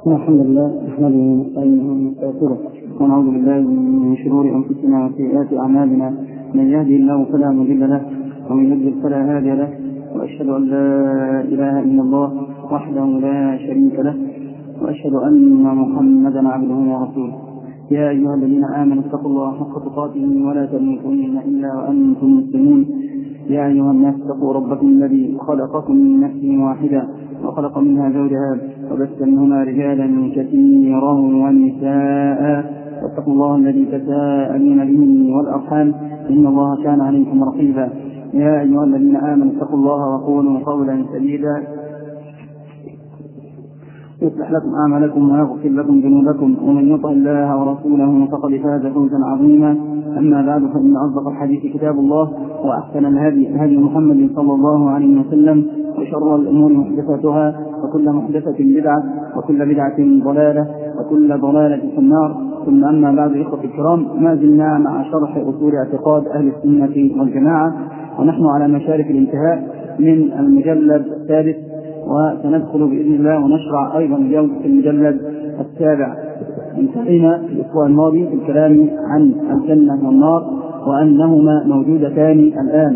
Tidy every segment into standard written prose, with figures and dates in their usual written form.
الحمد لله نحمده ونستعينه ونستغفره ونعوذ بالله من شرور انفسنا وسيئات اعمالنا، من يهده الله فلا مضل له ومن يضلل فلا هادي له، واشهد ان لا اله الا الله وحده لا شريك له، واشهد ان محمدا عبده ورسوله. يا ايها الذين امنوا اتقوا الله حق تقاته ولا تموتن الا وانتم مسلمون. يا أيها الناس اتقوا ربكم الذي خلقكم من نفس واحدة وخلق منها زوجها وبث منهما رجالا كثيرا ونساء، واتقوا الله الذي تساءلون به والأرحام إن الله كان عليكم رقيبا. يا أيها الذين آمنوا اتقوا الله وقولوا قولا سديدا يصلح لكم أعمالكم ويغفر لكم ذنوبكم، ومن يطع الله ورسوله فقد فاز فوزا عظيما. أما بعد، فإن أصدق الحديث كتاب الله، وأحسن الهدي محمد صلى الله عليه وسلم، وشر الأمور محدثاتها، وكل محدثة بدعة، وكل بدعة ضلالة، وكل ضلالة في النار. ثم أما بعد، إخوة الكرام، ما زلنا مع شرح أصول اعتقاد أهل السنة والجماعة، ونحن على مشارف الانتهاء من المجلد الثالث، وسندخل بإذن الله ونشرع أيضا اليوم في المجلد السابع. انتهينا في الأسبوع الماضي في الكلام عن الجنة والنار وأنهما موجودتان الآن،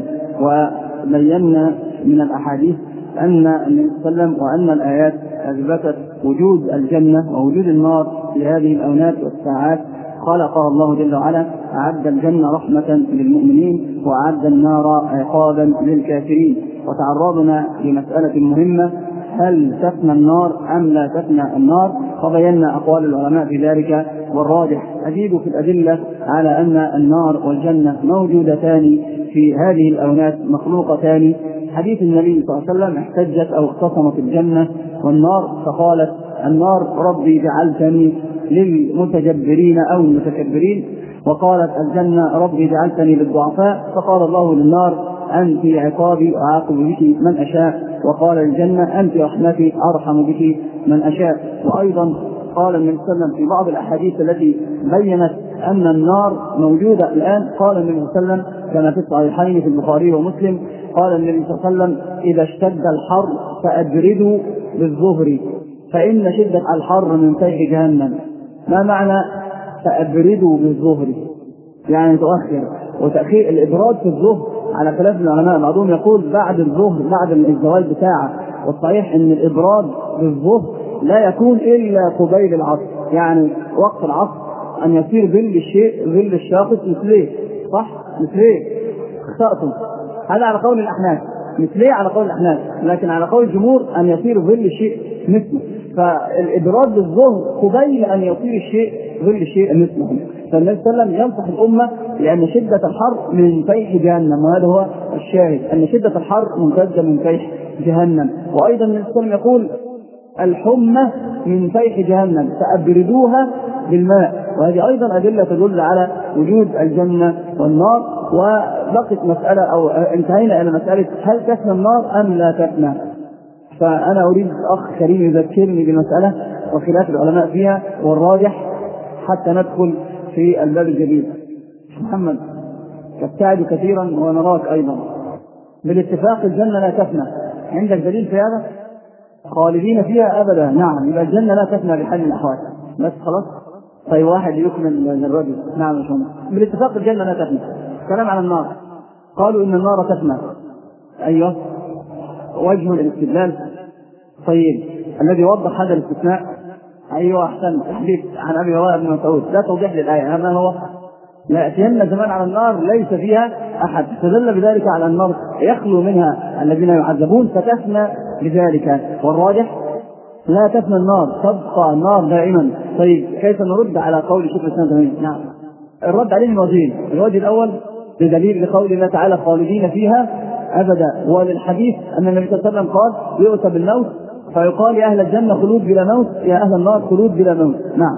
وبينا من الأحاديث أن النبي صلى الله عليه وسلم وأن الآيات أثبتت وجود الجنة ووجود النار في هذه الأونات والساعات خلقها الله جل وعلا. أعد الجنة رحمة للمؤمنين وأعد النار عقابا للكافرين. وتعرضنا لمسألة مهمة: هل تفنى النار أم لا تفنى النار؟ وبينا أقوال العلماء في ذلك، والراجح أزيد في الأدلة على أن النار والجنة موجودتان في هذه الأونات، مخلوقتان. حديث النبي صلى الله عليه وسلم: احتجت أو اختصمت الجنة والنار فقالت النار: ربي جعلتني للمتجبرين أو المتكبرين، وقالت الجنة: ربي جعلتني للضعفاء. فقال الله للنار: أنت عقابي أعاقب بك من أشاء، وقال الجنة: أنت رحمتي أرحم بك من أشاء. وأيضا قال النبي صلى الله عليه وسلم في بعض الأحاديث التي بينت أن النار موجودة الآن، قال النبي صلى الله عليه وسلم كما في الصحيحين في البخاري ومسلم، قال النبي صلى الله عليه وسلم: إذا اشتد الحر فأبردوا بالظهر فإن شدة الحر من فيح جهنم. ما معنى فأبردوا بالظهر؟ يعني تؤخر، وتأخير الإبراد في الظهر على خلاف العلماء، بعضهم يقول بعد الظهر بعد الزوال بساعة، والصحيح أن الإبراد بالظهر لا يكون إلا قبيل العصر، يعني وقت العصر أن يصير ظل الشيء ظل الشاخص مثليه، صح؟ مثليه اخطأتم، هذا على قول الأحناف، مثليه على قول الأحناف، لكن على قول الجمهور أن يصير ظل الشيء مثله. فالإبراد بالظهر قبيل أن يصير الشيء ظل الشيء مثله. فالنبي صلى الله عليه وسلم ينصح الأمة لأن شدة الحر من فيح جهنم، وهذا هو الشاهد، أن شدة الحر ممتدة من فيح جهنم. وأيضا النبي صلى الله عليه وسلم يقول: الحمى من فيح جهنم فأبردوها بالماء. وهذه أيضا أدلة تدل على وجود الجنة والنار. وبقت مسألة، أو انتهينا إلى مسألة: هل تفنى النار أم لا تفنى؟ فأنا أريد أخ كريم يذكرني بالمسألة وخلاف العلماء فيها والراجح حتى ندخل في الباب الجديد. محمد، تبتعد كثيرا ونراك أيضا. بالاتفاق الجنة لا تفنى، عندك دليل في هذا؟ خالدين فيها أبدا. نعم، يبقى الجنة لا تفنى بحال من الأحوال. بس خلاص. طيب واحد يكمل الرجل. نعم يا شمال، بالاتفاق الجنة لا تفنى. كلام على النار، قالوا إن النار تفنى. أيوه، وجه الاستدلال. طيب الذي وضح هذا الاستثناء، أيوه أحسن، حديث عن أبي هريرة بن مسعود، لا توضيح للآية. هذا هو: لا يأتين زمان على النار ليس فيها أحد. استدل بذلك على النار يخلو منها الذين يعذبون فتفنى بذلك. والراجح لا تفنى النار، تبقى النار دائما. طيب كيف نرد على قول شيخ الإسلام ابن تيمية؟ نعم، الرد عليه من وجهين: الوجه الأول بدليل لقول الله تعالى: خالدين فيها أبدا، وللحديث أن النبي صلى الله عليه وسلم قال: يؤتى بالموت فيقال: يا أهل الجنة خلود بلا موت، يا أهل النار خلود بلا موت.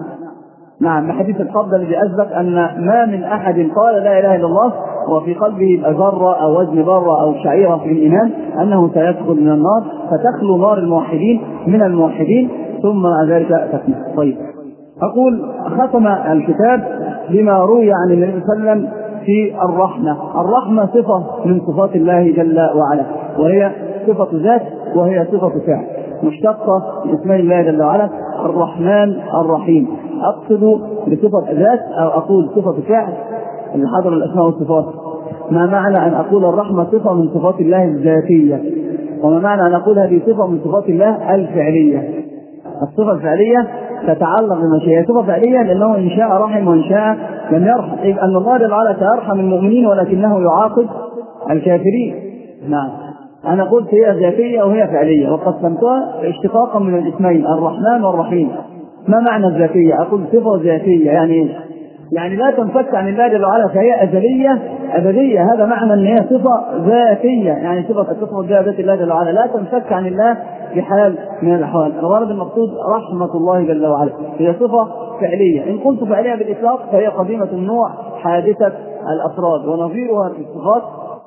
نعم، بحديث القبض الذي أثبت أن ما من أحد قال لا إله إلا الله وفي قلبه ذرة أو وزن ذرة أو شعيرة في الإيمان أنه سيدخل من النار، فتخلو نار الموحدين من الموحدين، ثم ذلك تفنى. طيب، أقول: ختم الكتاب بما روي عن النبي صلى الله عليه وسلم في الرحمة. الرحمة صفة من صفات الله جل وعلا، وهي صفة ذات وهي صفة فعل، مشتقة من اسم الله جل وعلا. الرحمن الرحيم. أقصد بصفة ذات أو أقول صفة فعل اللي حضر الأسماء والصفات. ما معنى أن أقول الرحمة صفة من صفات الله الذاتية، وما معنى أن أقول هذه صفة من صفات الله الفعلية؟ الصفة الفعلية تتعلق بمشيئة، صفة فعلية لأنه إن شاء رحم وإن شاء لم يرحم، إذ أن الله جل وعلا سيرحم المؤمنين ولكنه يعاقب الكافرين. نعم، أنا قلت هي ذاتية وهي فعلية، وقسمتها اشتقاقا من الاسمين الرحمن والرحيم. ما معنى الذاتية؟ أقول صفة ذاتية يعني لا تنفك عن الله جل وعلا، فهي أزلية أبدية. هذا معنى أن هي صفة ذاتية، يعني صفة ذات الله جل وعلا لا تنفك عن الله بحال من الأحوال. الغرض المقصود رحمة الله جل وعلا هي صفة فعلية. إن قلت فعلية بالإطلاق فهي قديمة النوع حادثة الأفراد، ونظيرها في الصفات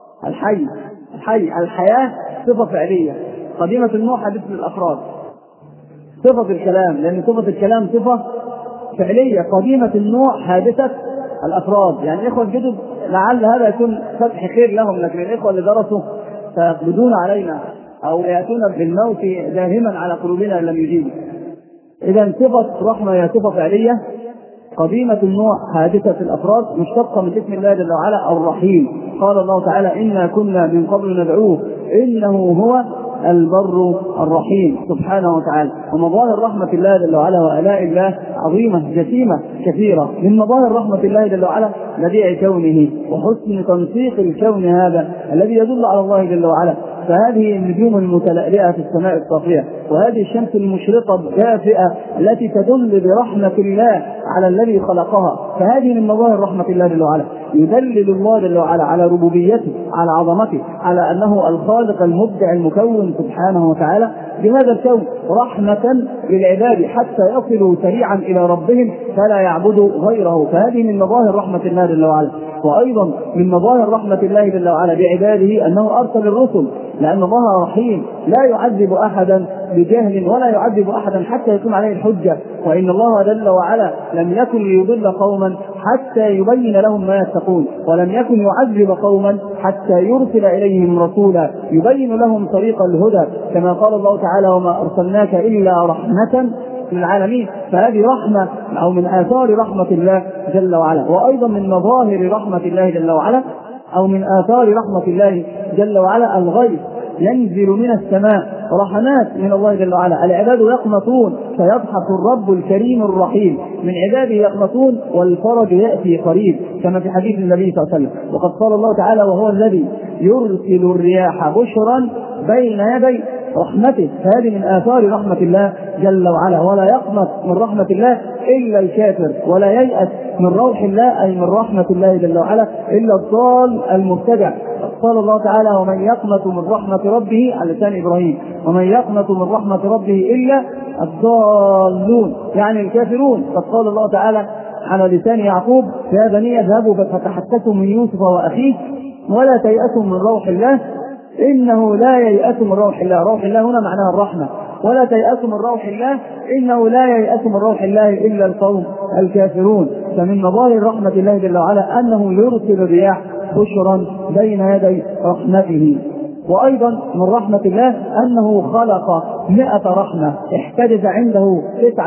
الحياة صفة فعلية قديمة النوع حادثة الأفراد. صفة الكلام، لأن صفة الكلام صفة فعلية قديمة النوع حادثة الأفراد. يعني الإخوة الجدد لعل هذا يكون فتح خير لهم، لكن الإخوة اللي درسوا سيقبضون علينا أو يأتون بالموت داهما على قلوبنا إن لم يجيبوا. إذا صفة رحمة هي صفة فعلية قديمة النوع حادثة الأفراد، مشتقة من اسم الله جل وعلا الرحيم. قال الله تعالى إنا كنا من قبل ندعوه إنه هو البر الرحيم سبحانه وتعالى. ومظاهر رحمة الله جل وعلا وآلاء الله عظيمة جسيمة كثيرة. من مظاهر رحمة الله جل وعلا بديع كونه وحسن تنسيق الكون هذا الذي يدل على الله جل وعلا. فهذه النجوم المتلألئة في السماء الصافية، وهذه الشمس المشرقة الدافئة التي تدل برحمة الله على الذي خلقها، فهذه من مظاهر رحمة الله جل وعلا. يدلل الله جل وعلا على ربوبيته، على عظمته، على أنه الخالق المبدع المكون سبحانه وتعالى بهذا الكون رحمة للعباد حتى يصلوا سريعا إلى ربهم فلا يعبدوا غيره. فهذه من مظاهر رحمة الله جل وعلا. وأيضا من مظاهر رحمة الله جل وعلا بعباده أنه أرسل الرسل، لأن الله رحيم لا يعذب أحدا بجهل ولا يعذب أحدا حتى يكون عليه الحجة. وإن الله جل وعلا لم يكن ليضل قوما حتى يبين لهم ما يتقون، ولم يكن يعذب قوما حتى يرسل إليهم رسولا يبين لهم طريق الهدى، كما قال الله تعالى وما أرسلناك إلا رحمة للعالمين. فهذه رحمة أو من آثار رحمة الله جل وعلا. وأيضا من مظاهر رحمة الله جل وعلا أو من آثار رحمة الله جل وعلا الغيث ينزل من السماء، رحمات من الله جل وعلا. العباد يقنطون فيضحك الرب الكريم الرحيم، من عباده يقنطون والفرج يأتي قريب، كما في حديث النبي صلى الله عليه وسلم. وقد قال الله تعالى وهو الذي يرسل الرياح بشرا بين يدي رحمته. فهذه من آثار رحمة الله جل وعلا. ولا يقنط من رحمة الله إلا الكافر، ولا ييأس من روح الله أي من رحمة الله جل وعلا إلا الضال المبتدع. قال الله تعالى ومن يقنط من رحمة ربه على لسان إبراهيم، ومن يقنط من رحمة ربه إلا الضالون يعني الكافرون. قد قال الله تعالى على لسان يعقوب يا بني اذهبوا فتحسسوا من يوسف وأخيه ولا تيأسوا من روح الله إنه لا ييأس من روح الله. روح الله هنا معناها الرحمة. ولا تيأس من روح الله إنه لا ييأس من روح الله إلا القوم الكافرون. فمن مظاهر رحمة الله جل وعلا أنه يرسل الرياح بشرا بين يدي رحمته. وأيضا من رحمة الله أنه خلق 100 رحمة، احتجز عنده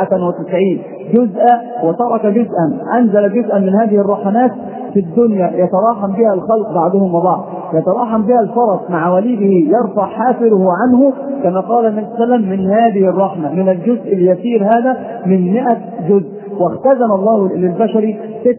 99 جزءا وترك جزءا، أنزل جزءا من هذه الرحمات في الدنيا يتراحم بها الخلق بعضهم وبعض، يتراحم بها الفرس مع وليده يرفع حافره عنه، كما قال النبي صلى الله عليه وسلم من هذه الرحمة من الجزء اليسير هذا من 100 جزء. واختزن الله للبشر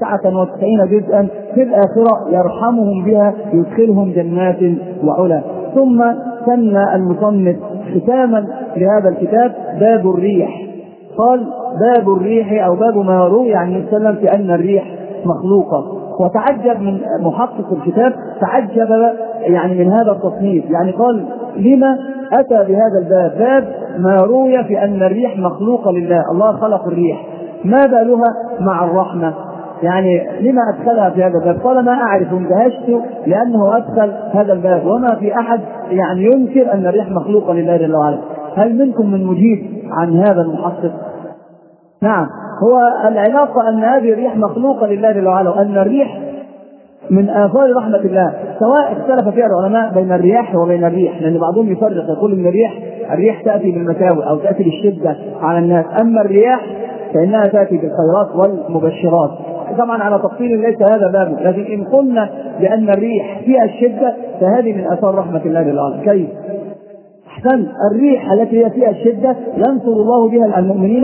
99 جزءا في الآخرة يرحمهم بها يدخلهم جنات وعلا. ثم سمى المصنف ختاما لهذا الكتاب باب الريح. قال باب الريح أو باب ما روي عن النبي صلى الله عليه وسلم في أن الريح مخلوقة. وتعجب من محقق الكتاب، تعجب يعني من هذا التصنيف، يعني قال لما أتى بهذا الباب؟ باب ما روي في أن الريح مخلوقة لله، الله خلق الريح، ما بالها مع الرحمة؟ يعني لما أدخلها في هذا الباب؟ قال ما أعرف، اندهشت لأنه أدخل هذا الباب وما في أحد يعني ينكر أن الريح مخلوقة لله جل وعلا. هل منكم من مجيب عن هذا المحقق؟ نعم، هو العلاقة أن هذه الريح مخلوقة لله جل وعلا، وأن الريح من آثار رحمة الله، سواء اختلف فيها العلماء بين الرياح وبين الريح، لأن بعضهم يفرق يقول إن الريح تأتي بالمساوئ أو تأتي بالشدة على الناس، أما الرياح فإنها تأتي بالخيرات والمبشرات. طبعا على تفصيل ليس هذا بابه، لكن إن قلنا بأن الريح فيها الشدة فهذه من آثار رحمة الله للعالم. كيف؟ أحسن، الريح التي هي فيها الشدة ينصر الله بها المؤمنين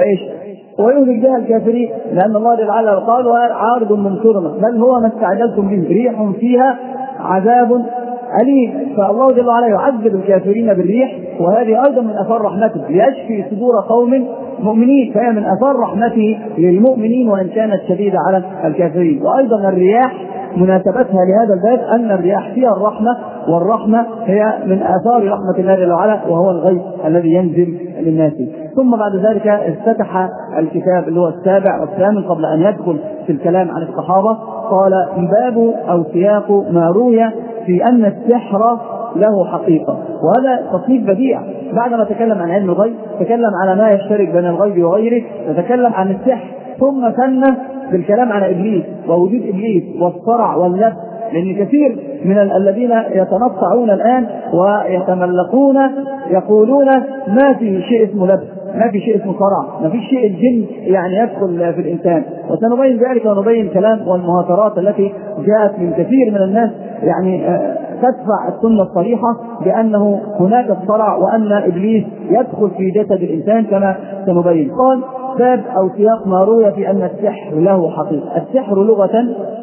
ويهلك بها الكافرين، لأن الله تعالى قال عارض ممطرنا بل هو ما استعجلتم به ريح فيها عذاب أليم. فالله جل وعلا يعذب الكافرين بالريح، وهذه أيضا من آثار رحمته ليشفي صدور قوم مؤمنين، فهي من آثار رحمته للمؤمنين وإن كانت شديدة على الكافرين. وأيضا الرياح مناسبتها لهذا الباب أن الرياح فيها الرحمة، والرحمة هي من آثار رحمة الله جل وعلا، وهو الغيث الذي ينزل للناس. ثم بعد ذلك افتتح الكتاب اللي هو السابع والثامن قبل أن يدخل في الكلام عن الصحابة، قال باب أو سياق ما روي في أن السحر له حقيقة. وهذا تصنيف بديع، بعدما تكلم عن علم الغيب تكلم على ما يشترك بين الغيب وغيره، يتكلم عن السحر، ثم ثنى بالكلام على إبليس ووجود إبليس والصرع واللبس، لأن كثير من الذين يتنطعون الآن ويتملقون يقولون ما في شيء اسمه لبس، ما في شيء اسمه صرع، ما في شيء الجن يعني يدخل في الإنسان. وسنبين ذلك ونبين الكلام والمهاترات التي جاءت من كثير من الناس يعني تدفع السنة الصريحة بأنه هناك الصرع وأن إبليس يدخل في جسد الإنسان كما سنبين. قال باب أو سياق ما روي في أن السحر له حقيقة. السحر لغة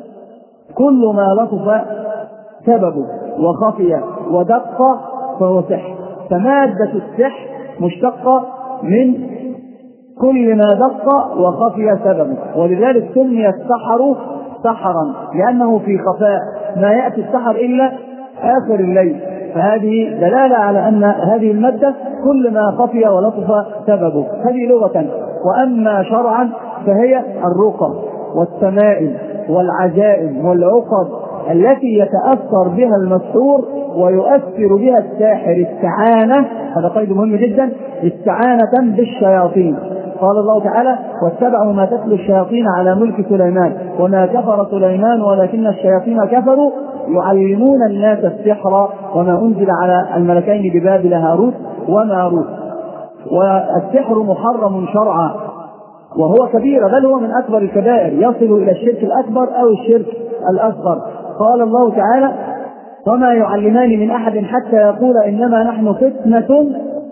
كل ما لطف سببه وخفي ودق فهو سحر، فمادة السحر مشتقة من كل ما دق وخفي سببه، ولذلك سمي السحر سحرا لأنه في خفاء، ما يأتي السحر إلا آخر الليل. فهذه دلالة على أن هذه المادة كل ما خفي ولطف سببه، هذه لغة. وأما شرعا فهي الرقى والتمائم والعجائب والعقد التي يتأثر بها المسحور ويؤثر بها الساحر استعانة، هذا قيد مهم جدا، استعانة بالشياطين. قال الله تعالى واتبعوا ما تتلو الشياطين على ملك سليمان وما كفر سليمان ولكن الشياطين كفروا يعلمون الناس السحر وما أنزل على الملكين ببابل هاروت وماروت. والسحر محرم شرعا وهو كبير، بل هو من أكبر الكبائر، يصل إلى الشرك الأكبر أو الشرك الأصغر. قال الله تعالى وما يعلمان من أحد حتى يقول إنما نحن فتنة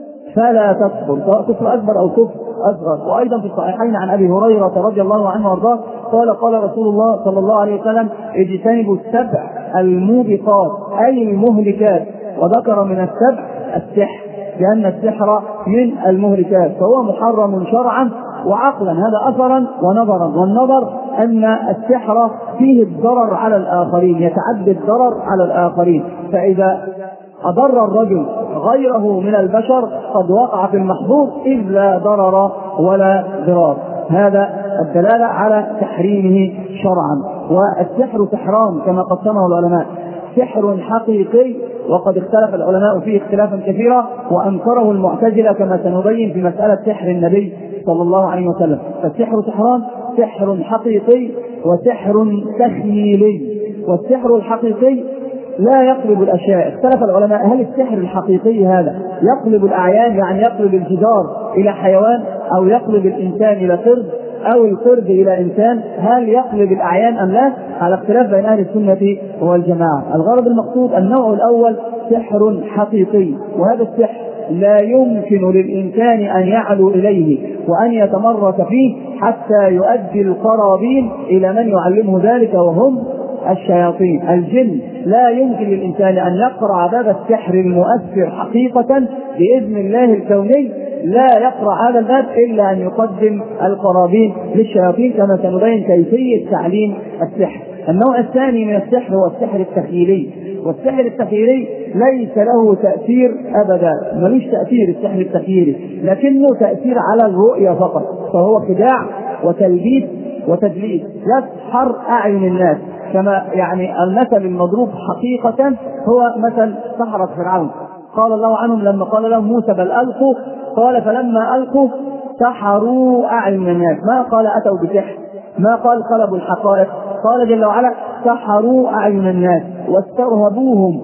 فلا تكفر، سواء كفر أكبر أو كفر أصغر. وأيضا في الصحيحين عن أبي هريرة رضي الله عنه وارضاه قال رسول الله صلى الله عليه وسلم اجتنبوا السبع الموبقات أي المهلكات، وذكر من السبع السحر لأن السحر من المهلكات، فهو محرم شرعا وعقلا، هذا أثرا ونظرا. والنظر أن السحر فيه الضرر على الآخرين، يتعدى الضرر على الآخرين، فإذا أضر الرجل غيره من البشر قد وقع في المحظور إذ لا ضرر ولا ضرار. هذا الدلالة على تحريمه شرعا. والسحر سحران كما قسمه العلماء، سحر حقيقي وقد اختلف العلماء فيه اختلافا كثيرا، وأنكره المعتزلة كما سنبين في مسألة سحر النبي صلى الله عليه وسلم. فالسحر سحران، سحر حقيقي وسحر تخيلي. والسحر الحقيقي لا يقلب الأشياء، اختلف العلماء هل السحر الحقيقي هذا يقلب الأعيان يعني يقلب الجدار إلى حيوان أو يقلب الإنسان إلى قرد أو القرد إلى إنسان، هل يقلب الأعيان أم لا؟ على اختلاف بين أهل السنة والجماعة. الغرض المقصود النوع الأول سحر حقيقي، وهذا السحر لا يمكن للإنسان أن يعلو إليه وأن يتمرس فيه حتى يؤدي القرابين إلى من يعلمه ذلك وهم الشياطين. الجن لا يمكن للإنسان أن يقرأ باب السحر المؤثر حقيقة بإذن الله الكوني، لا يقرأ هذا الباب إلا أن يقدم القرابين للشياطين كما سنبين كيفية تعليم السحر. النوع الثاني من السحر هو السحر التخيلي، والسحر التخيلي ليس له تأثير أبدا، ملوش تأثير السحر التخيلي، لكنه تأثير على الرؤية فقط، فهو خداع وتلبيس وتدليس، يسحر أعين الناس، كما يعني المثل المضروب حقيقة هو مثل سحرة فرعون. قال الله عنهم لما قال لهم موسى بل ألقوا، قال فلما ألقوا سحروا أعين الناس، ما قال أتوا بسحر، ما قال قلبوا الحقائق، قال جل وعلا سحروا أعين الناس واسترهبوهم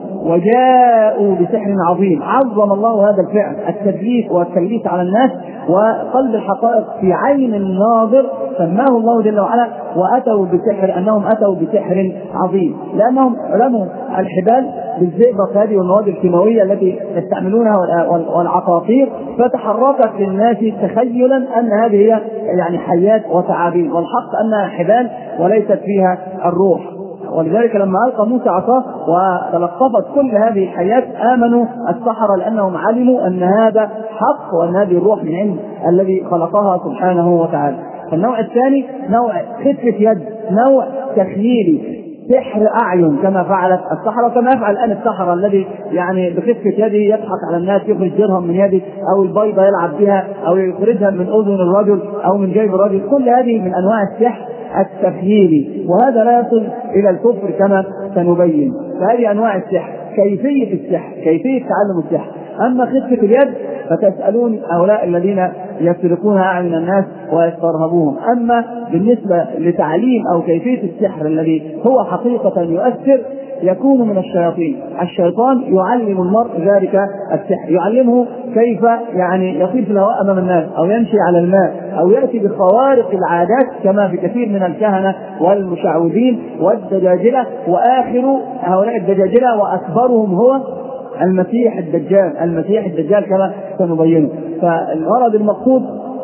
وجاءوا بسحر عظيم. عظم الله هذا الفعل، التدليس والتلبيس على الناس وقلب الحقائق في عين الناظر، سماه الله جل وعلا وأتوا بسحر، أنهم أتوا بسحر عظيم، لأنهم رموا الحبال بالزئبق هذه والمواد الكيماوية التي يستعملونها والعقاقير، فتحركت للناس تخيلا أن هذه هي يعني حيات وثعابين، والحق أنها حبال وليست فيها الروح. ولذلك لما ألقى موسى عصاه وتلقفت كل هذه الحيات آمنوا السحرة، لأنهم علموا أن هذا حق وأن هذه الروح من عند الذي خلقها سبحانه وتعالى. النوع الثاني نوع خفة يد، نوع تخييلي، سحر أعين كما فعلت السحرة، كما يفعل الآن السحرة الذي يعني بخفة يده يضحك على الناس، يخرج درهم من يده أو البيضة يلعب بها أو يخرجها من أذن الرجل أو من جيب الرجل. كل هذه من أنواع السحر التخييلي، وهذا لا يصل إلى الكفر كما سنبين. فهذه أنواع السحر، كيفية السحر، كيفية تعلم السحر. أما خفة اليد فتسألون هؤلاء الذين يسرقون أعين الناس ويسترهبوهم. أما بالنسبة لتعليم أو كيفية السحر الذي هو حقيقة يؤثر يكون من الشياطين. الشيطان يعلم المرء ذلك السحر، يعلمه كيف يعني يطير في الهواء أمام الناس أو يمشي على الماء أو يأتي بخوارق العادات كما في كثير من الكهنة والمشعوذين والدجاجلة، وآخر هؤلاء الدجاجلة وأكبرهم هو المسيح الدجال، المسيح الدجال كما سنبينه. فالغرض المقصود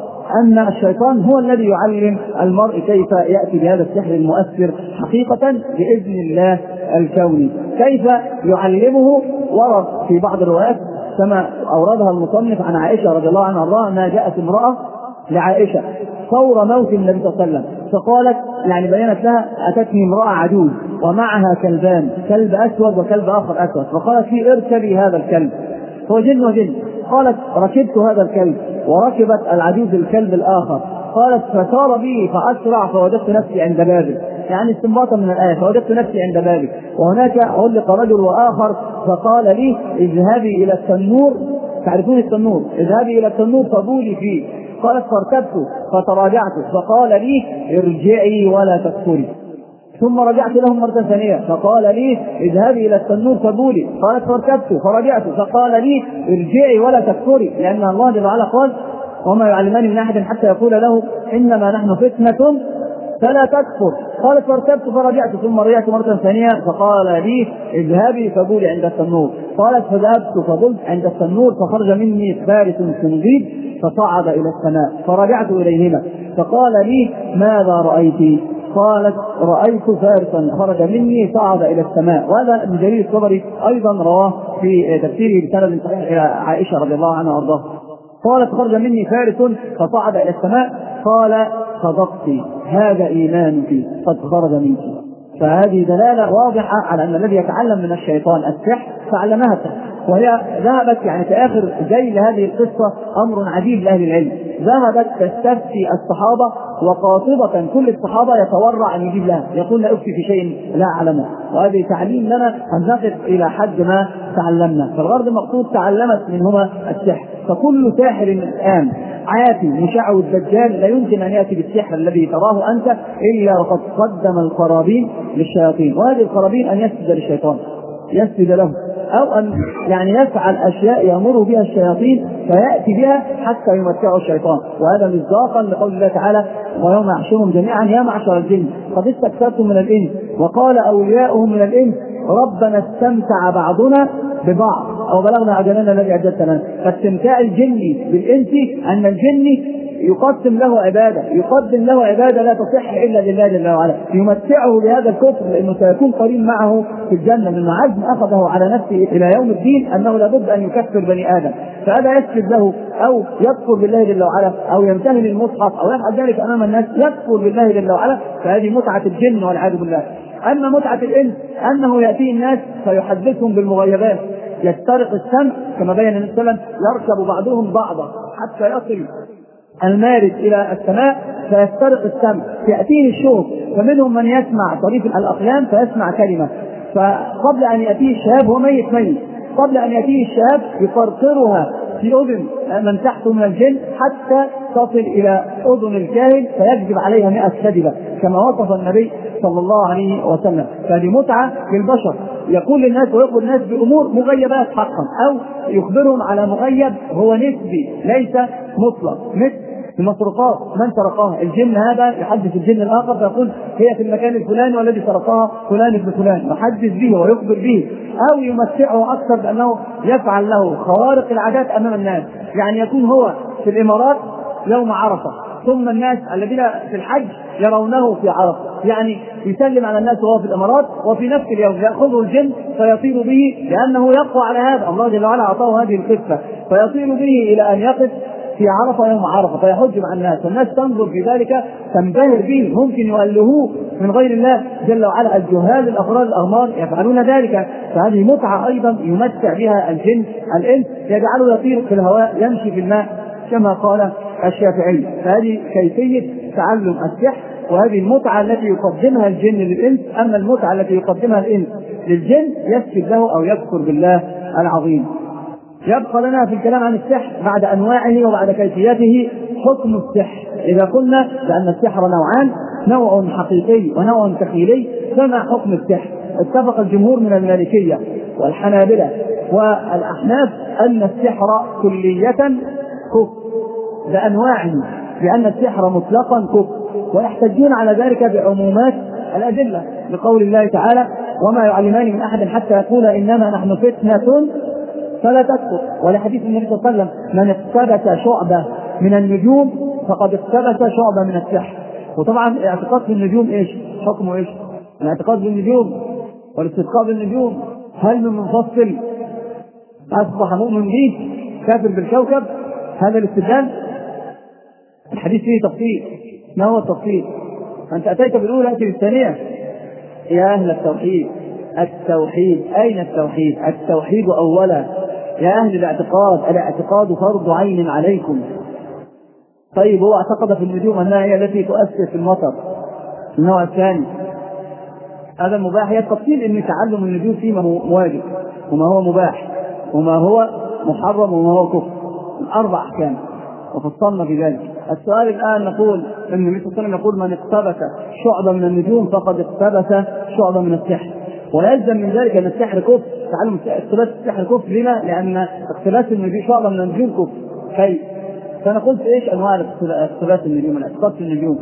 أن الشيطان هو الذي يعلم المرء كيف يأتي بهذا السحر المؤثر حقيقة بإذن الله الكوني. كيف يعلمه؟ ورد في بعض الروايات كما أوردها المصنف عن عائشة رضي الله عنها أنها جاءت امرأة لعائشة فور موت النبي صلى الله عليه وسلم، فقالت يعني بينت لها أتتني امرأة عجوز ومعها كلبان، كلب أسود وكلب آخر أسود، فقالت لي اركبي هذا الكلب، هو جن وجن. قالت ركبت هذا الكلب وركبت العجوز الكلب الآخر، قالت فسار بي فأسرع فوجدت نفسي عند بابه، يعني استنباطا من الآية، فوجدت نفسي عند بابه. وهناك علق رجل وآخر فقال لي اذهبي إلى التنور، تعرفون التنور، اذهبي إلى التنور فبولي فيه. قالت فارتبت فتراجعت فقال لي ارجعي ولا تكفري. ثم رجعت لهم مرة ثانية فقال لي اذهبي إلى التنور فبولي. قالت فارتبت فرجعت فقال لي ارجعي ولا تكفري، لأن الله جل وعلا قال وما يعلمان من أحد حتى يقول له إنما نحن فتنة فلا تكفر. قالت فارتبت فرجعت ثم رجعت مرة ثانية فقال لي اذهبي فبولي عند التنور. قالت فذهبت فبلت عند التنور فخرج مني فارس سنديد فصعد إلى السماء، فرجعت إليهما فقال لي ماذا رأيت؟ قالت رأيت فارسا خرج مني صعد إلى السماء. وهذا ابن جرير الطبري أيضا رواه في تفسيره بسند صحيح إلى عائشة رضي الله عنها وارضاها. قالت خرج مني فارس فصعد إلى السماء. قال صدقت هذا إيمانك قد خرج منك. فهذه دلالة واضحة على أن الذي يتعلم من الشيطان السحر فعلمها، وهي ذهبت يعني في آخر ذيل هذه القصة أمر عجيب لأهل العلم، ذهبت تستفتي الصحابة وقاطبة كل الصحابة يتورع أن يجيب لها، يقول لا أفتي في شيء لا أعلمه. وهذه تعليم لنا أن نقف إلى حد ما تعلمنا. فالغرض المقصود تعلمت منهما السحر. فكل ساحر الآن عاتي مشعوذ الدجال لا يمكن أن يأتي بالسحر الذي تراه أنت إلا وقد قدم القرابين للشياطين، وهذه القرابين أن يسجد للشيطان، يسجد له، أو أن يعني يفعل أشياء يأمر بها الشياطين فيأتي بها حتى يمتعه الشيطان. وهذا مصداقا لقول الله تعالى ويوم يحشرهم جميعا يا معشر الجن قد استكثرتم من الإنس وقال أولياؤهم من الإنس ربنا استمتع بعضنا ببعض أو بلغنا أجلنا الذي أجلت لنا. فاستمتاع الجن بالإنس أن الجن يقدم له عبادة لا تصح إلا لله جل وعلا، يمتعه بهذا الكفر لأنه سيكون قريب معه في الجنة، لأنه عزم أخذه على نفسه إلى يوم الدين أنه لابد أن يكفر بني آدم، فهذا يسجد له أو يكفر بالله جل وعلا أو يمتهن المصحف أو يفعل ذلك أمام الناس يكفر بالله جل وعلا. فهذه متعة الجن والعياذ بالله. أما متعة الإنس أنه يأتي الناس فيحدثهم بالمغيبات، يسترق السمع كما بين النبي صلى الله عليه وسلم، يركب بعضهم بعضا حتى يصل المارد إلى السماء فيسترق السمع، يأتيه الشوق، فمنهم من يسمع طريف الأقلام فيسمع كلمة، فقبل أن يأتيه الشهاب هو ميت، قبل أن يأتيه الشهاب يقرقرها في أذن من تحته من الجن حتى تصل إلى أذن الكاهن فيكذب عليها 100 كذبة كما وصف النبي صلى الله عليه وسلم. فهذه متعة للبشر، يقول للناس ويخبر الناس بأمور مغيبات حقا، أو يخبرهم على مغيب هو نسبي ليس مطلق، مثل المسروقات من سرقها. الجن هذا يحدث الجن الآخر فيقول هي في المكان الفلاني والذي سرقها فلان ابن فلان، يحدث به ويخبر به، أو يمتعه أكثر بأنه يفعل له خوارق العادات أمام الناس. يعني يكون هو في الإمارات يوم عرفة، ثم الناس الذين في الحج يرونه في عرفة، يعني يسلم على الناس وهو في الإمارات، وفي نفس اليوم يأخذه الجن فيطير به لأنه يقوى على هذا، الله جل وعلا أعطاه هذه الخفة، فيطير به إلى أن يقف في عرفة يوم عرفة فيحج مع الناس، والناس تنظر في ذلك تنبهر به، ممكن يؤلهوه من غير الله جل وعلا. الجهال الأغرار الأغمار يفعلون ذلك، فهذه متعة أيضا يمتع بها الجن. الإنس يجعله يطير في الهواء يمشي في الماء كما قال الشافعي. فهذه كيفية تعلم السحر، وهذه المتعة التي يقدمها الجن للإنس. أما المتعة التي يقدمها الإنس للجن يسجد له أو يكفر بالله العظيم. يبقى لنا في الكلام عن السحر بعد أنواعه وبعد كيفيته حكم السحر. إذا قلنا بأن السحر نوعان، نوع حقيقي ونوع تخيلي، فما حكم السحر؟ اتفق الجمهور من المالكية والحنابلة والأحناف أن السحر كلية كفر بأنواعه، بأن السحر مطلقا كفر، ويحتجون على ذلك بعمومات الأدلة لقول الله تعالى وما يعلمان من أحد حتى يقول إنما نحن فتنة فلا تكفر، ولحديث النبي صلى الله عليه وسلم من اقتبس شعبة من النجوم فقد اقتبس شعبة من السحر. وطبعا الاعتقاد في النجوم ايش حكمه؟ ايش الاعتقاد بالنجوم والاستسقاء بالنجوم؟ هل من منفصل اصبح مؤمن به كافر بالكوكب؟ هذا الاستدلال؟ الحديث فيه تفصيل. ما هو التفصيل؟ انت اتيت بالاولى اتي بالثانيه. يا اهل التوحيد، التوحيد اين التوحيد؟ التوحيد اولا يا اهل الاعتقاد، الاعتقاد فرض عين عليكم. طيب هو اعتقد في النجوم انها هي التي تؤثر في المطر. النوع الثاني هذا المباح، هي التفصيل ان تعلم النجوم فيما هو واجب وما هو مباح وما هو محرم وما هو كفر، الاربع احكام وفصلنا في ذلك. السؤال الان نقول ان النبي صلى الله عليه وسلم يقول من اقتبس شعبة من النجوم فقد اقتبس شعبة من السحر، ويلزم من ذلك ان السحر كفر. تعلم اقتباس السحر كفر، لما؟ لان اقتباس النجوم شعبة من النجوم كفر. كيف؟ فانا قلت ايش انواع اقتباس النجوم؟ الاعتقاد في النجوم.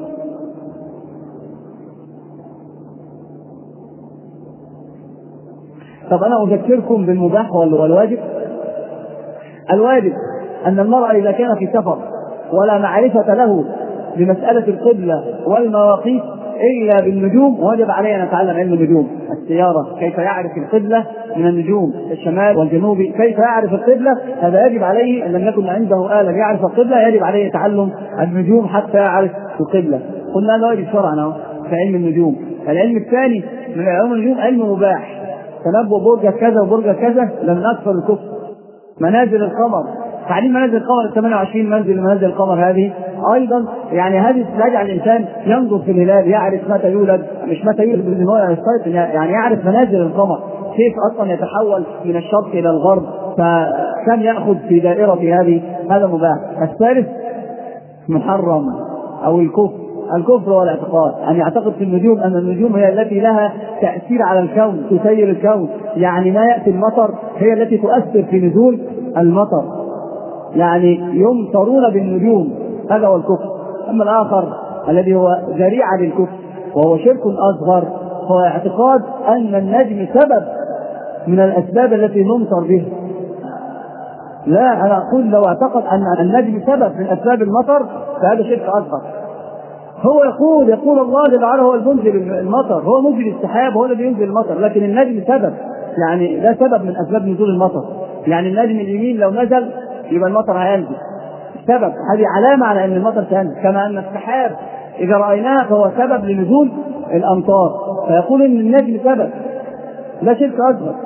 طب انا اذكركم بالمباح والواجب. الواجب ان المرء اذا كان في سفر ولا معرفة له بمسألة القبلة والمواقيت إلا بالنجوم وجب عليه أن نتعلم علم النجوم. السيارة كيف يعرف القبلة من النجوم، الشمال والجنوب كيف يعرف القبلة، هذا يجب عليه. أن لم يكن عنده آلة يعرف القبلة يجب عليه تعلم النجوم حتى يعرف القبلة. قلنا هذا واجب شرعا في علم النجوم. العلم الثاني من علوم النجوم علم مباح، تنبؤ برج كذا وبرج كذا لم نكفر الكفر. منازل القمر، تعليم منازل القمر 28 منزل منازل القمر، هذه أيضا يعني هذه تجعل الإنسان ينظر في الهلال يعرف متى يولد، مش متى يولد بالنهار، يعني يعرف منازل القمر كيف أصلا يتحول من الشرق إلى الغرب، فكم يأخذ في دائرة هذه، هذا مباح. الثالث محرم أو الكفر والاعتقاد، أن يعتقد في النجوم أن النجوم هي التي لها تأثير على الكون، تسير الكون، يعني ما يأتي المطر هي التي تؤثر في نزول المطر، يعني يمطرون بالنجوم، هذا هو الكفر. أما الآخر الذي هو ذريعة للكفر وهو شرك أصغر، هو اعتقاد أن النجم سبب من الأسباب التي نمطر به. لا، أنا أقول لو اعتقد أن النجم سبب من أسباب المطر فهذا شرك أصغر. هو يقول الله جل وعلا هو المنزل المطر، هو منزل السحاب، هو الذي ينزل المطر، لكن النجم سبب، يعني لا سبب من أسباب نزول المطر. يعني النجم اليمين لو نزل يبقى المطر هينزل، سبب، هذه علامة على أن المطر سينزل. كما أن السحاب إذا رأيناه فهو سبب لنزول الأمطار، فيقول إن النجم سبب، لا شرك أصغر.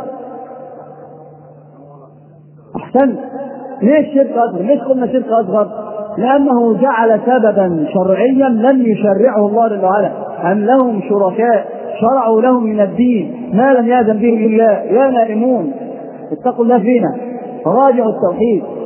أحسن، ليش شرك أصغر؟ ليش قلنا شرك أصغر؟ لأنه جعل سببا شرعيا لم يشرعه الله جل وعلا. أم لهم شركاء شرعوا لهم من الدين ما لم يأذن به الله. يا نائمون اتقوا الله فينا، راجعوا التوحيد.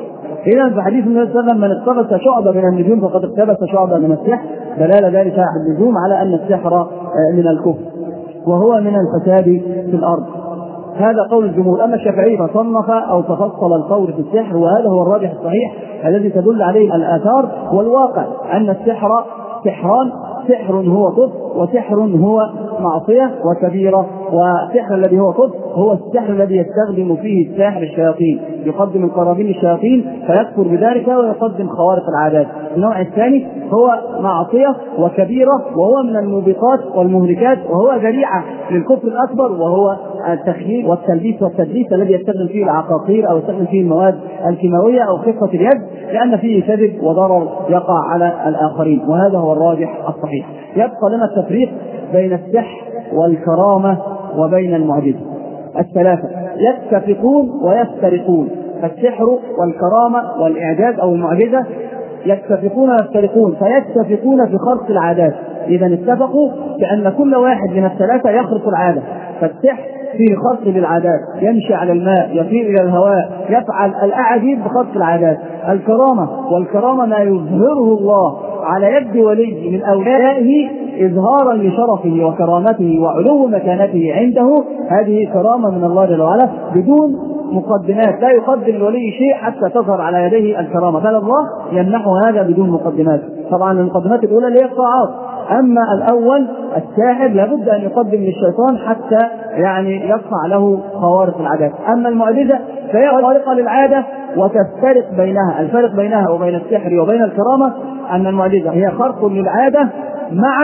إذا في حديث النبي صلى الله عليه وسلم: من اقتبس شعبة من النجوم فقد اقتبس شعبة من السحر، دلالة ذلك النجوم على أن السحر من الكفر وهو من الفساد في الأرض. هذا قول الجمهور. أما الشافعي فصنف أو تفصل القول في السحر، وهذا هو الراجح الصحيح الذي تدل عليه الآثار والواقع، أن السحر سحران: سحر هو كفر، وسحر هو معصية وكبيرة. والسحر الذي هو كفر هو السحر الذي يستخدم فيه الساحر الشياطين، يقدم القرابين للشياطين فيكفر بذلك ويقدم خوارق العادات. النوع الثاني هو معصية وكبيرة، وهو من الموبقات والمهلكات، وهو ذريعة للكفر الأكبر، وهو التخييل والتلبيس والتدليس الذي يستخدم فيه العقاقير أو يستخدم فيه المواد الكيماوية أو خفة اليد، لأن فيه كذب وضرر يقع على الآخرين، وهذا هو الراجح الصحيح. يبقى لنا التفريق بين السحر والكرامة وبين المعجزة. الثلاثة يتفقون ويفترقون، فالسحر والكرامة والإعجاز أو المعجزة يتفقون ويفترقون، فيتفقون في خرق العادات. إذا اتفقوا بأن كل واحد من الثلاثة يخرق العادة، فالسحر فيه خرق للعادات، يمشي على الماء، يطير إلى الهواء، يفعل الأعاجيب بخرق العادات. الكرامة والكرامة ما يظهره الله على يد ولي من أوليائه إظهارا لشرفه وكرامته وعلو مكانته عنده، هذه كرامة من الله جل وعلا بدون مقدمات، لا يقدم الولي شيء حتى تظهر على يديه الكرامة، بل الله يمنح هذا بدون مقدمات. طبعا المقدمات الأولى اللي هي الطاعات، أما الأول الساحر لابد أن يقدم للشيطان حتى يعني يصنع له خوارق العادات. أما المعجزة فهي خارقة للعادة وتفترق بينها. الفرق بينها وبين السحر وبين الكرامة أن المعجزة هي خرق للعادة مع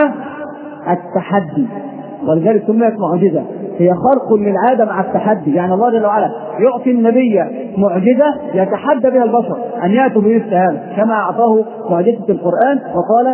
التحدي، ولذلك سميت معجزة، هي خرق للعادة مع التحدي. يعني الله جل وعلا يعطي النبي معجزة يتحدى بها البشر أن يأتوا بمثل هذا، كما أعطاه معجزة القرآن وقال: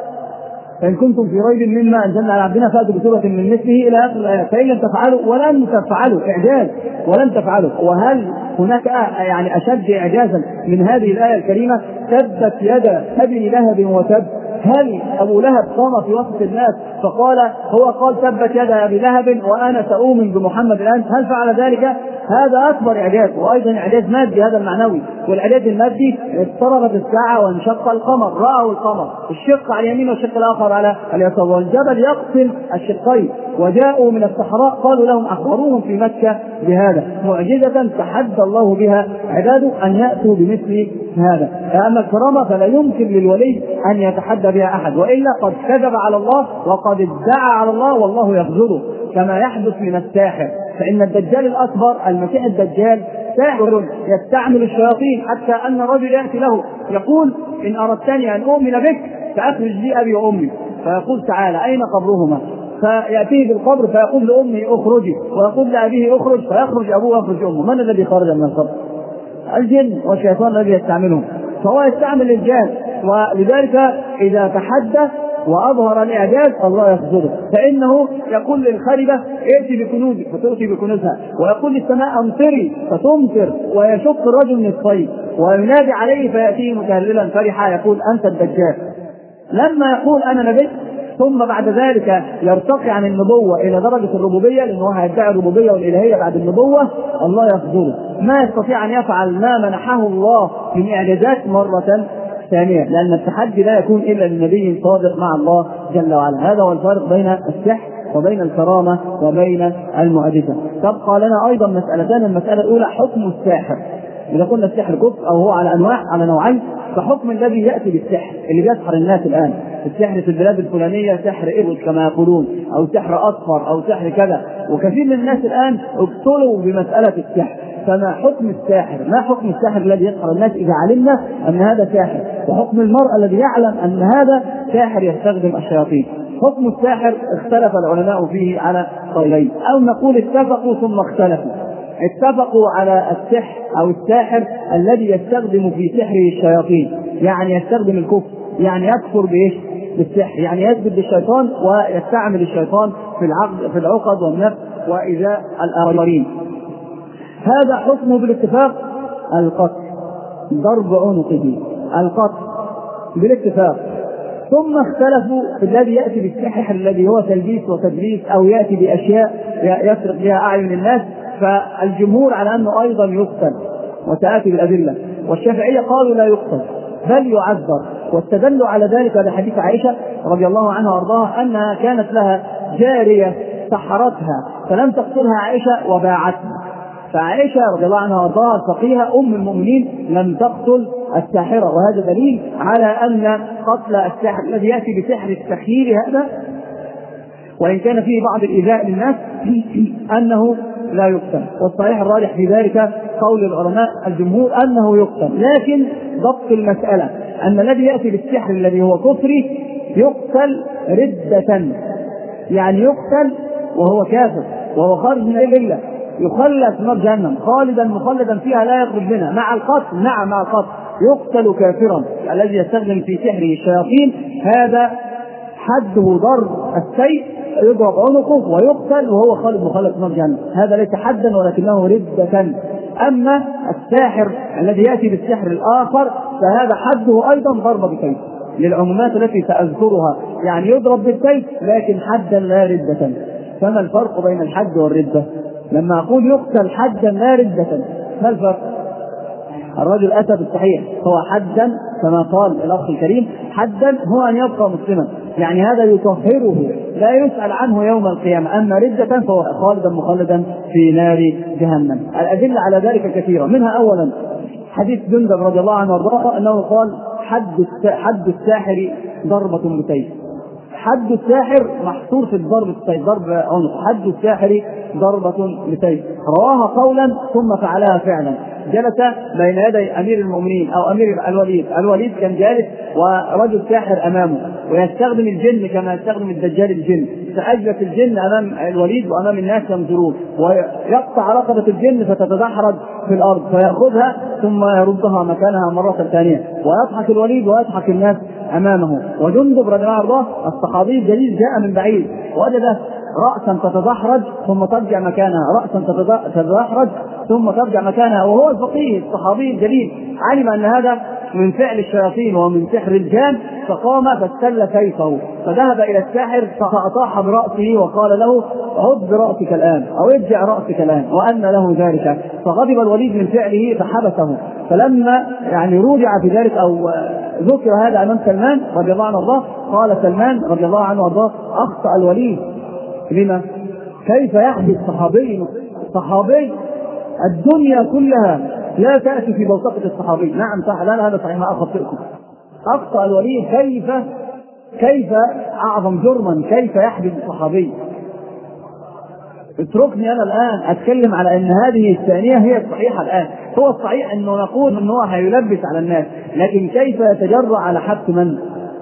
فإن كنتم في ريب مما أنزلنا على عبدنا فأتوا بسورة من مثله إلى آخر الآية. فإن لم تفعلوا ولن تفعلوا، إعجاز ولن تفعلوا. وهل هناك يعني أشد إعجازا من هذه الآية الكريمة؟ تبت يد أبي لهب وتب. هل أبو لهب قام في وسط الناس فقال هو قال تبت يد أبي لهب وأنا سأؤمن بمحمد الآن؟ هل فعل ذلك؟ هذا أكبر إعجاز، وأيضا إعجاز مادي هذا المعنوي. والإعجاز المادي: اضطربت الساعة وانشق القمر، رأوا القمر الشق على اليمين والشق الآخر على اليسار، والجبل يقسم الشقين، وجاءوا من الصحراء قالوا لهم أخبروهم في مكة بهذا. معجزة تحدى الله بها عباده أن يأتوا بمثل هذا. أما الكرامة فلا يمكن للولي أن يتحدى بها أحد، وإلا قد كذب على الله وقد ادعى على الله والله يخذله، كما يحدث من الساحر. فإن الدجال الأكبر المسيح الدجال ساحر يستعمل الشياطين، حتى أن رجل يأتي له يقول: إن أردتني أن أؤمن بك فأخرج لي أبي وأمي. فيقول: تعالى أين قبرهما؟ فيأتيه بالقبر فيقول لأمه اخرجي، ويقول لأبيه اخرج، فيخرج أبوه ويخرج أمه. من الذي خرج من القبر؟ الجن والشيطان الذي يستعملهم، فهو يستعمل الجن. ولذلك إذا تحدث وأظهر الإعجاز الله يخذله، فإنه يقول للخربة ائتي بكنوزك فتؤتي بكنوزها، ويقول للسماء امطري فتمطر، ويشق الرجل من الصيد وينادي عليه فيأتيه متهللا فرحا يقول: أنت الدجال. لما يقول أنا نبي ثم بعد ذلك يرتقي عن النبوة إلى درجة الربوبية، لأنه هيدعي الربوبية والإلهية بعد النبوة، الله يخذله، ما يستطيع أن يفعل ما منحه الله من إعجازات مرة ثانية، لأن التحدي لا يكون إلا للنبي صادق مع الله جل وعلا. هذا هو الفارق بين السحر وبين الكرامة وبين المعجزة. تبقى لنا أيضا مسألتان. المسألة الأولى حكم الساحر. إذا قلنا السحر كفر أو هو على نوعين، فحكم الذي يأتي بالسحر اللي بيسحر الناس الآن، السحر في البلاد الفلانية سحر إبل كما يقولون، أو سحر أصفر، أو سحر كذا، وكثير من الناس الآن ابتلوا بمسألة السحر. فما حكم الساحر؟ ما حكم الساحر الذي يسحر الناس إذا علمنا أن هذا ساحر؟ وحكم المرء الذي يعلم أن هذا ساحر يستخدم الشياطين. حكم الساحر اختلف العلماء فيه على قولين، أو نقول اتفقوا ثم اختلفوا. اتفقوا على السحر أو الساحر الذي يستخدم في سحره الشياطين، يعني يستخدم الكفر، يعني يكفر بإيش؟ بالسحر، يعني يسجد للشيطان ويستعمل الشيطان في العقد والنفس وإيذاء الآخرين. هذا حكمه بالاتفاق القتل، ضرب عنقه، القتل بالاتفاق. ثم اختلفوا في الذي يأتي بالسحر الذي هو تلبيس وتدليس، أو يأتي بأشياء يسرق بها أعين الناس، فالجمهور على أنه أيضا يقتل، وتأتي بالأدلة. والشافعية قالوا لا يقتل بل يعذر، واستدلوا على ذلك بحديث عائشة رضي الله عنها وارضاها أنها كانت لها جارية سحرتها فلم تقتلها عائشة وباعتها، فعائشة رضي الله عنها وارضاها الفقيهة أم المؤمنين لم تقتل الساحرة، وهذا دليل على أن قتل الساحر الذي يأتي بسحر التخييل هذا وإن كان فيه بعض الإيذاء للناس أنه لا يقتل، والصحيح الراجح في ذلك قول العلماء الجمهور أنه يقتل، لكن ضبط المسألة أن الذي يأتي بالسحر الذي هو كفري يقتل ردة، يعني يقتل وهو كافر وهو خارج من الملة، يخلد في نار جهنم خالدا مخلدا فيها لا يخرج منها مع القتل، نعم مع القتل، يقتل كافرا. الذي يستخدم في سحره الشياطين هذا حده ضرب السيف يضرب عنقه ويقتل وهو خالد مخلد في نار جهنم، هذا ليس حدا ولكنه ردة. أما الساحر الذي يأتي بالسحر الآخر فهذا حده أيضا ضرب بالسيف للعمومات التي سأذكرها، يعني يضرب بالسيف لكن حدا لا ردة. فما الفرق بين الحد والردة؟ لما أقول يقتل حدا لا ردة ما الفرق؟ الرجل أتى بالصحيح هو حدا كما قال الأخ الكريم، حدا هو أن يبقى مسلما، يعني هذا يطهره لا يسأل عنه يوم القيامة، أما ردة فهو خالدا مخلدا في نار جهنم. الأدلة على ذلك كثيرة، منها أولا حديث جندب رضي الله عنه وارضاه أنه قال حد الساحر ضربة بسيف، حد الساحر محصور في الضرب بالسيف، ضرب عنق، حد الساحر ضربة بسيف، رواها قولا ثم فعلها فعلا. جلس بين يدي أمير المؤمنين أو أمير الوليد كان جالس ورجل ساحر أمامه ويستخدم الجن كما يستخدم الدجال الجن، فأجلس الجن أمام الوليد وأمام الناس ينظرون، ويقطع رقبة الجن فتتدحرج في الأرض فيأخذها ثم يردها مكانها مرة ثانية، ويضحك الوليد ويضحك الناس أمامه. وجندب رضي الله عنه الصحابي الجليل جاء من بعيد وجد رأسا تتدحرج ثم ترجع مكانها، رأسا تتدحرج ثم ترجع مكانها، وهو الفقيه الصحابي الجليل علم أن هذا من فعل الشياطين ومن سحر الجان، فقام فاستل سيفه فذهب إلى الساحر فأطاح برأسه وقال له عد برأسك الآن أو ارجع رأسك الآن، وأن له ذلك، فغضب الوليد من فعله فحبسه. فلما يعني رجع في ذلك أو ذكر هذا أمام سلمان رضي الله عنه قال سلمان رضي الله عنه وارضاه أخطأ الوليد. لما؟ كيف يحدث صحابي الدنيا كلها لا تأتي في بوتقة الصحابي؟ نعم صح، لا هذا صحيح، ما أخطئكم. أخطأ الوليد، كيف أعظم جرما كيف يحدث الصحابي؟ اتركني أنا الآن أتكلم على أن هذه الثانية هي الصحيحة الآن. هو الصحيح أنه نقول أنه هيلبس على الناس، لكن كيف يتجرأ على حبس من؟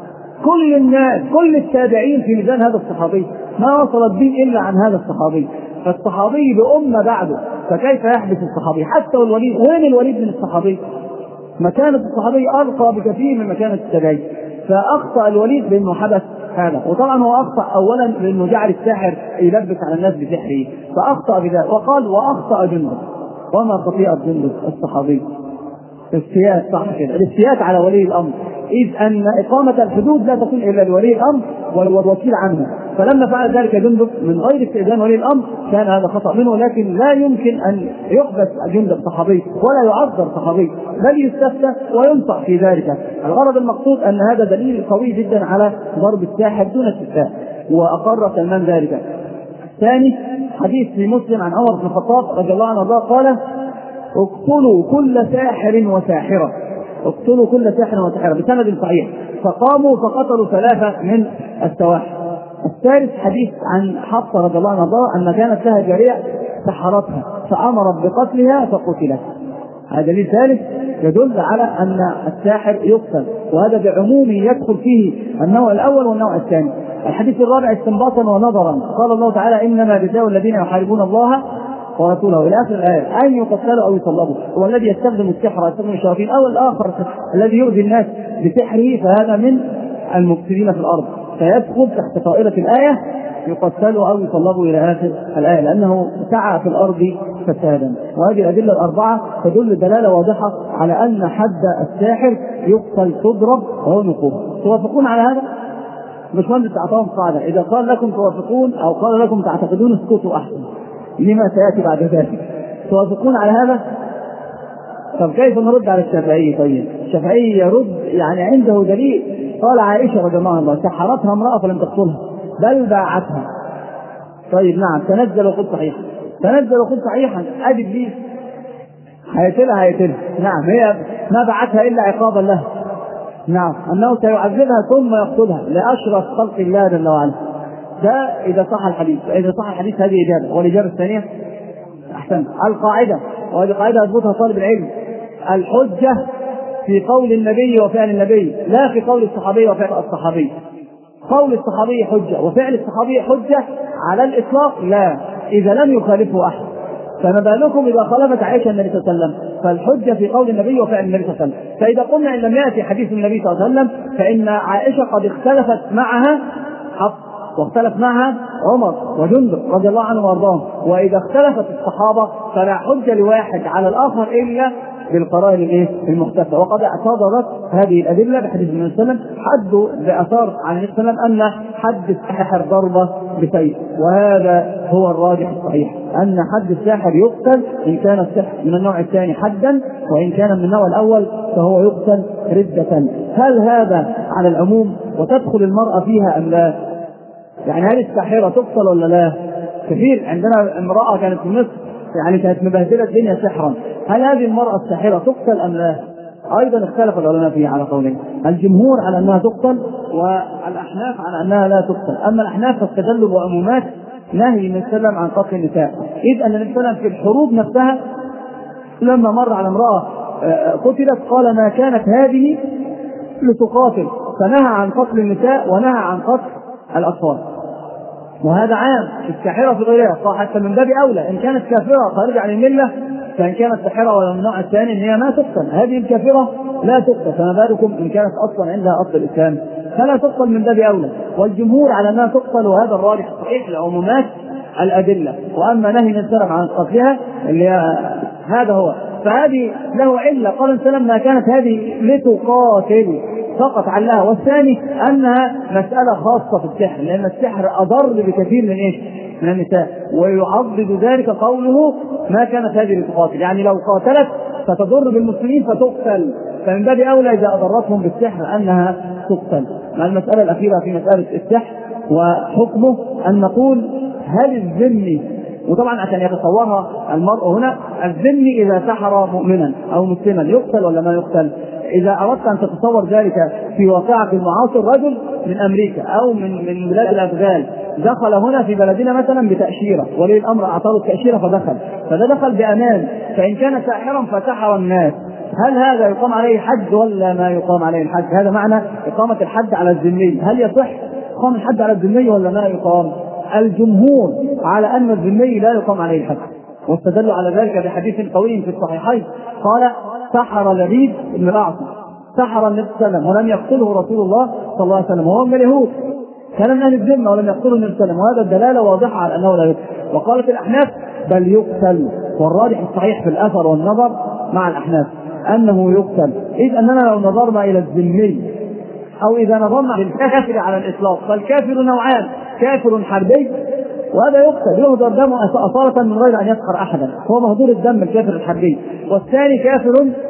كل الناس، كل التابعين في ميزان هذا الصحابي، ما وصل الدين إلا عن هذا الصحابي، فالصحابي بأمة بعده، فكيف يحدث الصحابي؟ حتى الوليد، وين الوليد من الصحابي؟ مكانة الصحابي أرقى بكثير من مكانة التابعين، فأخطأ الوليد بأنه حدث هذا. وطبعا هو أخطأ أولا بأنه جعل الساحر يلبس على الناس بسحره، فأخطأ بذلك. وقال وأخطأ جندب، وما خطيئة جندب الصحابي؟ الافتيات، صح كده، الافتيات على ولي الأمر، إذ أن إقامة الحدود لا تكون إلا لولي الأمر والوكيل عنه، فلما فعل ذلك جندب من غير استئذان ولي الأمر كان هذا خطأ منه، لكن لا يمكن أن يحبس جندب صحابي ولا يعذر صحابي، بل يستفتى وينصح في ذلك. الغرض المقصود أن هذا دليل قوي جدا على ضرب الساحر دون استفتاء، وأقر سلمان ذلك. الثاني حديث في مسلم عن عمر بن الخطاب رضي الله عنه قال اقتلوا كل ساحر وساحرة، اقتلوا كل ساحر وساحرة بسند صحيح، فقاموا فقتلوا 3 من السواحر. الثالث حديث عن حفصة رضي الله عنها أن كانت لها جارية سحرتها فأمرت بقتلها فقتلت. هذا دليل ثالث يدل على أن الساحر يقتل، وهذا بعموم يدخل فيه النوع الأول والنوع الثاني. الحديث الرابع استنباطا ونظرا، قال الله تعالى إنما جزاء الذين يحاربون الله ورسوله إلى آخر الآية أن يقتلوا أو يصلبوا. هو الذي يستخدم السحر يستخدم الشياطين أو الآخر الذي يؤذي الناس بسحره فهذا من المفسدين في الأرض، فيدخل تحت طائرة الآية يقتلوا أو يصلبوا إلى آخر الآية، لأنه سعى في الأرض فسادا. وهذه الأدلة الأربعة تدل دلالة واضحة على أن حد الساحر يقتل تضرب وعنقه. توافقون على هذا؟ مش مهندس أعطاهم قاعدة، إذا قال لكم توافقون أو قال لكم تعتقدون اسكتوا أحسن، لما سيأتي بعد ذلك. توافقون على هذا؟ طب كيف نرد على الشافعي؟ طيب الشافعي يرد يعني عنده دليل. قال عائشة رضي الله عنها سحرتها امرأة فلم تقتلها بل باعتها. طيب نعم، تنزل وقل صحيحا، تنزل وقل صحيحا، ادي ابليس هيقتلها. نعم، هي ما بعتها الا عقابا لها. نعم، انه سيعذبها ثم يقتلها لاشرف خلق الله جل وعلا. ده اذا صح الحديث. اذا صح الحديث هذه اجابه. والاجابه الثانيه احسن القاعده، وهذه قاعده يضبطها طالب العلم: الحجه في قول النبي وفعل النبي، لا في قول الصحابي وفعل الصحابي. قول الصحابي حجه وفعل الصحابي حجه على الاطلاق لا، اذا لم يخالفه احد. فما بالكم اذا خالفت عائشه النبي صلى الله عليه وسلم؟ فالحجه في قول النبي وفعل النبي صلى الله عليه وسلم. فاذا قلنا ان لم ياتي حديث النبي صلى الله عليه وسلم فان عائشه قد اختلفت معها حفص، واختلف معها عمر وجندب رضي الله عنهم وارضاهم. واذا اختلفت الصحابه فلا حجه لواحد على الاخر الا بالقرائن المختلفه. وقد اعتبرت هذه الادله بحديث النبي صلى الله عليه وسلم حد باثار عن النبي صلى الله عليه وسلم ان حد الساحر ضربه بسيف، وهذا هو الراجح الصحيح، ان حد الساحر يقتل ان كان السحر من النوع الثاني حدا، وان كان من النوع الاول فهو يقتل رده. هل هذا على العموم وتدخل المراه فيها ام لا؟ يعني هل الساحره تقتل ولا لا؟ كثير عندنا امراه كانت في مصر يعني كانت مبهدله الدنيا سحرا، هل هذه المراه الساحره تقتل ام لا؟ ايضا اختلف العلماء فيها على قولين: الجمهور على انها تقتل، والاحناف على انها لا تقتل. اما الاحناف فاستدلوا بعمومات نهي النبي صلى الله عليه وسلم عن قتل النساء، اذ ان النبي صلى الله عليه وسلم في الحروب نفسها لما مر على امراه قتلت قال: ما كانت هذه لتقاتل، فنهى عن قتل النساء ونهى عن قتل الاطفال. وهذا عام في الساحره في غيرها، حتى من باب اولى ان كانت كافره خارجه عن المله، فان كانت ساحره ولا من النوع الثاني ان هي ما تقتل، هذه الكافره لا تقتل، فما بالكم ان كانت اصلا عندها اصل الاسلام فلا تقتل من باب اولى. والجمهور على انها تقتل، وهذا الراجح الصحيح لعمومات الادله. واما نهي من السلف عن قتلها اللي هذا هو، فهذه له عله. قال السلام: ما كانت هذه لتقاتل فقط علها. والثاني انها مساله خاصه في السحر، لان السحر اضر بكثير من النساء، ويعضد ذلك قوله: ما كانت هذه لتقاتل، يعني لو قاتلت فتضر بالمسلمين فتقتل، فمن باب اولى اذا اضرتهم بالسحر انها تقتل. مع المساله الاخيره في مساله السحر وحكمه ان نقول: هل الذمي، وطبعا عشان يتصورها المرء هنا، الذمي اذا سحر مؤمنا او مسلما يقتل ولا ما يقتل؟ إذا أردت أن تتصور ذلك في واقعك المعاصر، رجل من أمريكا أو من بلاد الأفغان دخل هنا في بلدنا مثلا بتأشيرة، ولي الأمر أعطاه التأشيرة فدخل، فده دخل بأمان، فإن كان ساحرا فسحر الناس، هل هذا يقام عليه حد ولا ما يقام عليه الحد؟ هذا معنى إقامة الحد على الذمي. هل يصح إقامة الحد على الذمي ولا ما يقام؟ الجمهور على أن الذمي لا يقام عليه الحد، واستدلوا على ذلك بحديث قوي في الصحيحين. قال: سحر لبيد بن الأعصم، سحر النبي صلى الله عليه وسلم ولم يقتله رسول الله صلى الله عليه وسلم، وهو من اليهود، كان من أهل الذمة ولم يقتله النبي صلى الله عليه وسلم، وهذا الدلالة واضحة على أنه لا يقتل. وقالت الأحناف: بل يقتل، والراجح الصحيح في الأثر والنظر مع الأحناف أنه يقتل، إذ أننا لو نظرنا إلى الذمي أو إذا نظرنا للكافر على الإطلاق، فالكافر نوعان: كافر حربي وهذا يقتل يهدر دمه أصالة من غير أن يسخر أحدا، هو مهدور الدم الكافر الحربي. والثاني كافر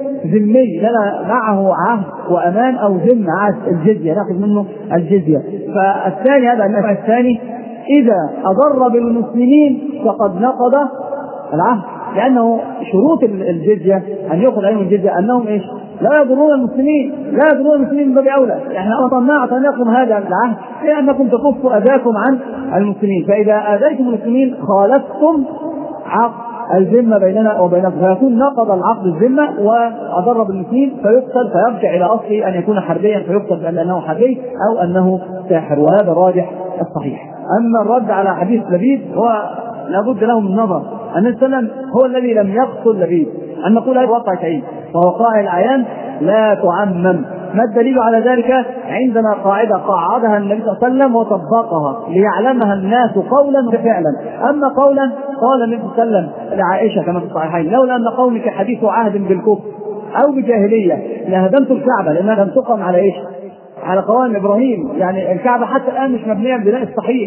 ذمي لنا معه عهد وأمان أو ذمة، عهد الجزية نأخذ منه الجزية. فالثاني هذا النوع الثاني إذا أضر بالمسلمين فقد نقض العهد، لأنه شروط الجزية أن يأخذ عليهم الجزية أنهم إيش؟ لا يضرون المسلمين، لا يضرون المسلمين من باب أولى. يعني أطمعت أن يقوم هذا العهد لأنكم تكفوا أذاكم عن المسلمين، فإذا آذيتم المسلمين خالفتم عقد الذمة بيننا وبينكم، فيكون نقض العقد الذمة وأضر بالمسلمين فيقتل، فيرجع إلى أصله أن يكون حربيا فيقتل بأنه حربي أو أنه ساحر، وهذا الراجح الصحيح. أما الرد على حديث لبيد هو لابد له من نظر. النبي صلى الله عليه وسلم هو الذي لم يقتل لبيد، أن نقول هذا واقع شيء وهو قائل العيان لا تعمم. ما الدليل على ذلك؟ عندنا قاعدة قاعدها النبي صلى الله عليه وسلم وطبقها ليعلمها الناس قولا وفعلا. أما قولا قال النبي صلى الله عليه وسلم لعائشة كما في الصحيحين: لولا أن قومك حديث عهد بالكفر أو بجاهلية لهدمت الكعبة، لأنها لم تقم على إيش؟ على قوام إبراهيم. يعني الكعبة حتى الآن مش مبنية بالبناء الصحيح،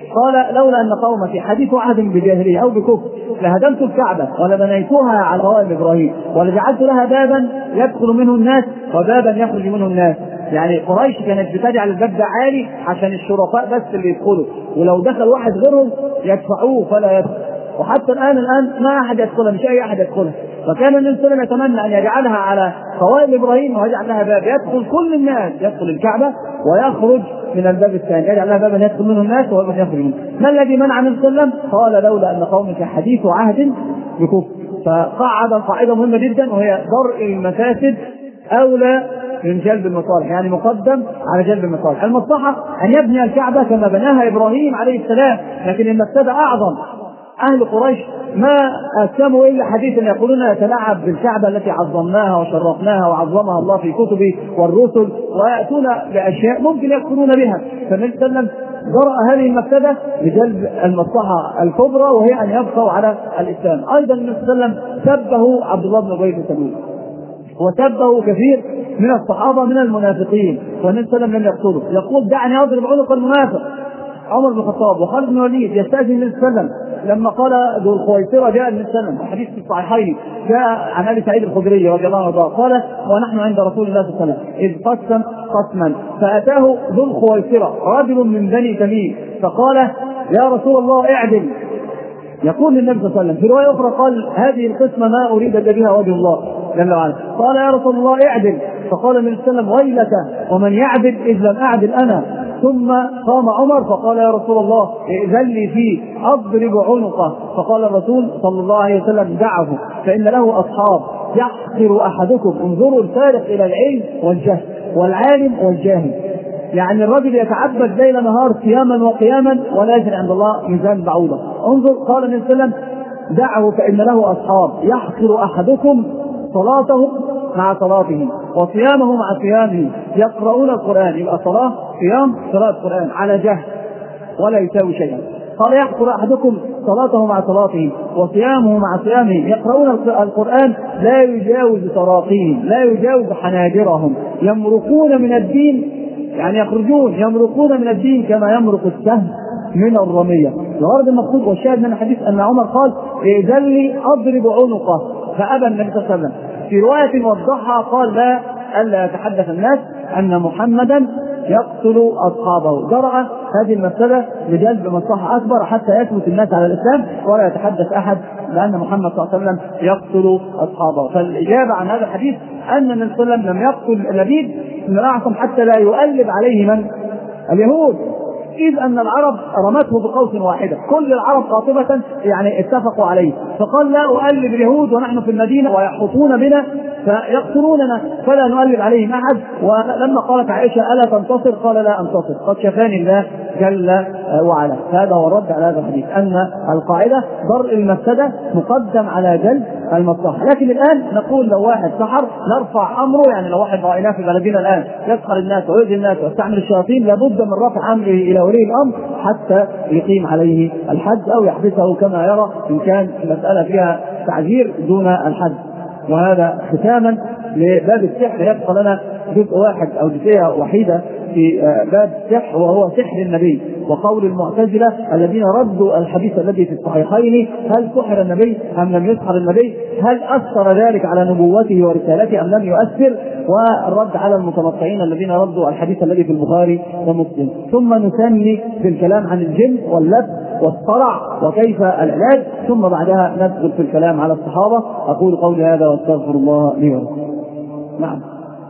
قال لولا أن قومك حديث عهد بجاهلية أو بكفر لهدمت الكعبة ولبنيتها على قواعد إبراهيم ولجعلت لها بابا يدخل منه الناس وبابا يخرج منه الناس. يعني قريش كانت بتجعل الباب ده عالي عشان الشرفاء بس اللي يدخلوا، ولو دخل واحد غيرهم يدفعوه فلا يدخل. وحتى الآن ما أحد يدخلها، مش أي أحد يدخلها. فكان النبي صلى الله عليه وسلم يتمنى أن يجعلها على قواعد إبراهيم ويجعل لها باب يدخل كل الناس، يدخل الكعبة ويخرج من الباب الثاني، يجعل لها بابا يدخل منه الناس وبابا يخرج منه. ما الذي منع النبي صلى الله عليه وسلم؟ قال لولا أن قومك حديث عهد بكفر. فقعد قاعدة مهمة جدا وهي درء المفاسد أولى من جلب المصالح، يعني مقدم على جلب المصالح. المصلحة أن يبني الكعبة كما بناها إبراهيم عليه السلام، لكن المفسدة أعظم. أهل قريش ما أسلموا إلا حديثا يقولون يتلاعب بالكعبة التي عظمناها وشرفناها وعظمها الله في كتبه والرسل، ويأتون بأشياء ممكن يكفرون بها. فالنبي صلى الله عليه وسلم جرأ هذه المفسدة لجلب المصلحة الكبرى وهي أن يبقوا على الإسلام. أيضا النبي صلى الله عليه وسلم سبه عبد الله بن أبي بن سلول، وسبه كثير من الصحابة من المنافقين، والنبي صلى الله عليه وسلم لم يقتله. يقول دعني أضرب عنق المنافق. عمر بن الخطاب وخالد بن الوليد يستأذن النبي صلى الله عليه وسلم لما قال ذو الخويصرة جاء النبي صلى الله عليه وسلم، حديث في الصحيحين جاء عن ابي سعيد الخدري رضي الله عنه قال ونحن عند رسول الله صلى الله عليه وسلم اذ قسم قسما فاتاه ذو الخويصرة رجل من بني تميم فقال يا رسول الله اعدل. يقول للنبي صلى الله عليه وسلم في رواية أخرى قال هذه القسمة ما أريد بها وجه الله جل وعلا. قال يا رسول الله اعدل. فقال النبي صلى الله عليه وسلم ويلك ومن يعدل إذ لم أعدل أنا. ثم قام عمر فقال يا رسول الله ائذن لي فيه أضرب عنقه. فقال الرسول صلى الله عليه وسلم دعه فإن له أصحاب يحقر أحدكم. انظروا الفارق إلى العلم والجهل والعالم والجاهل. يعني الرجل يتعبد ليل نهار صياما وقياما ولا يجري عند الله ميزان بعوضة. انظر قال النبي صلى الله عليه وسلم دعه فإن له أصحاب يحقر أحدكم صلاته مع صلاته وصيامه مع صيامه يقرؤون القرآن. يبقى صلاة صيام قراءة القرآن على جهل ولا يساوي شيئا. قال يحقر أحدكم صلاته مع صلاته وصيامه مع صيامه يقرؤون القرآن لا يجاوز تراقيهم لا يجاوز حناجرهم يمرقون من الدين، يعني يخرجون يمرقون من الدين كما يمرق السهم من الرمية. الغرض المقصود والشاهد من الحديث أن عمر قال ائذن لي أضرب عنقه فأبى النبي صلى الله عليه وسلم. في رواية وضحها قال لا ألا يتحدث الناس أن محمدا يقتل أصحابه. جرأ هذه المسألة لجلب مصلحة أكبر حتى يثبت الناس على الإسلام ولا يتحدث أحد لأن محمد صلى الله عليه وسلم يقتل أصحابه. فالإجابة عن هذا الحديث أن النبي صلى الله عليه وسلم لم يقتل لبيد بن الأعصم حتى لا يؤلب عليه من اليهود، إذ أن العرب رمته بقوس واحدة. كل العرب قاطبة يعني اتفقوا عليه. فقال لا أؤلب اليهود ونحن في المدينة ويحوطون بنا فيقتلوننا فلا نؤلب عليهم أحد. ولما قالت عائشة ألا تنتصر قال لا أنتصر قد شفاني الله جل وعلا. هذا هو الرد على هذا الحديث أن القاعدة درء المفسدة مقدم على جلب المصلحة. لكن الآن نقول لو واحد سحر نرفع أمره، يعني لو واحد رأيناه في بلدنا الآن يسحر الناس ويؤذي الناس ويستعمل الشياطين لابد من رفع أمره إلى ولي الأمر حتى يقيم عليه الحد أو يحبسه كما يرى إن كان المسألة فيها تعذير دون الحد. وهذا ختاما لباب السحر يبقى لنا جزء واحد أو جزئية وحيدة في باب السحر وهو سحر النبي وقول المعتزلة الذين ردوا الحديث الذي في الصحيحين هل سحر النبي أم لم يسحر النبي، هل أثر ذلك على نبوته ورسالته أم لم يؤثر، والرد على المتنطعين الذين ردوا الحديث الذي في البخاري ومسلم. ثم نسمي بالكلام عن الجن واللبس والصرع وكيف العلاج، ثم بعدها ندخل في الكلام على الصحابة. أقول قولي هذا واستغفر الله لي ولكم. نعم.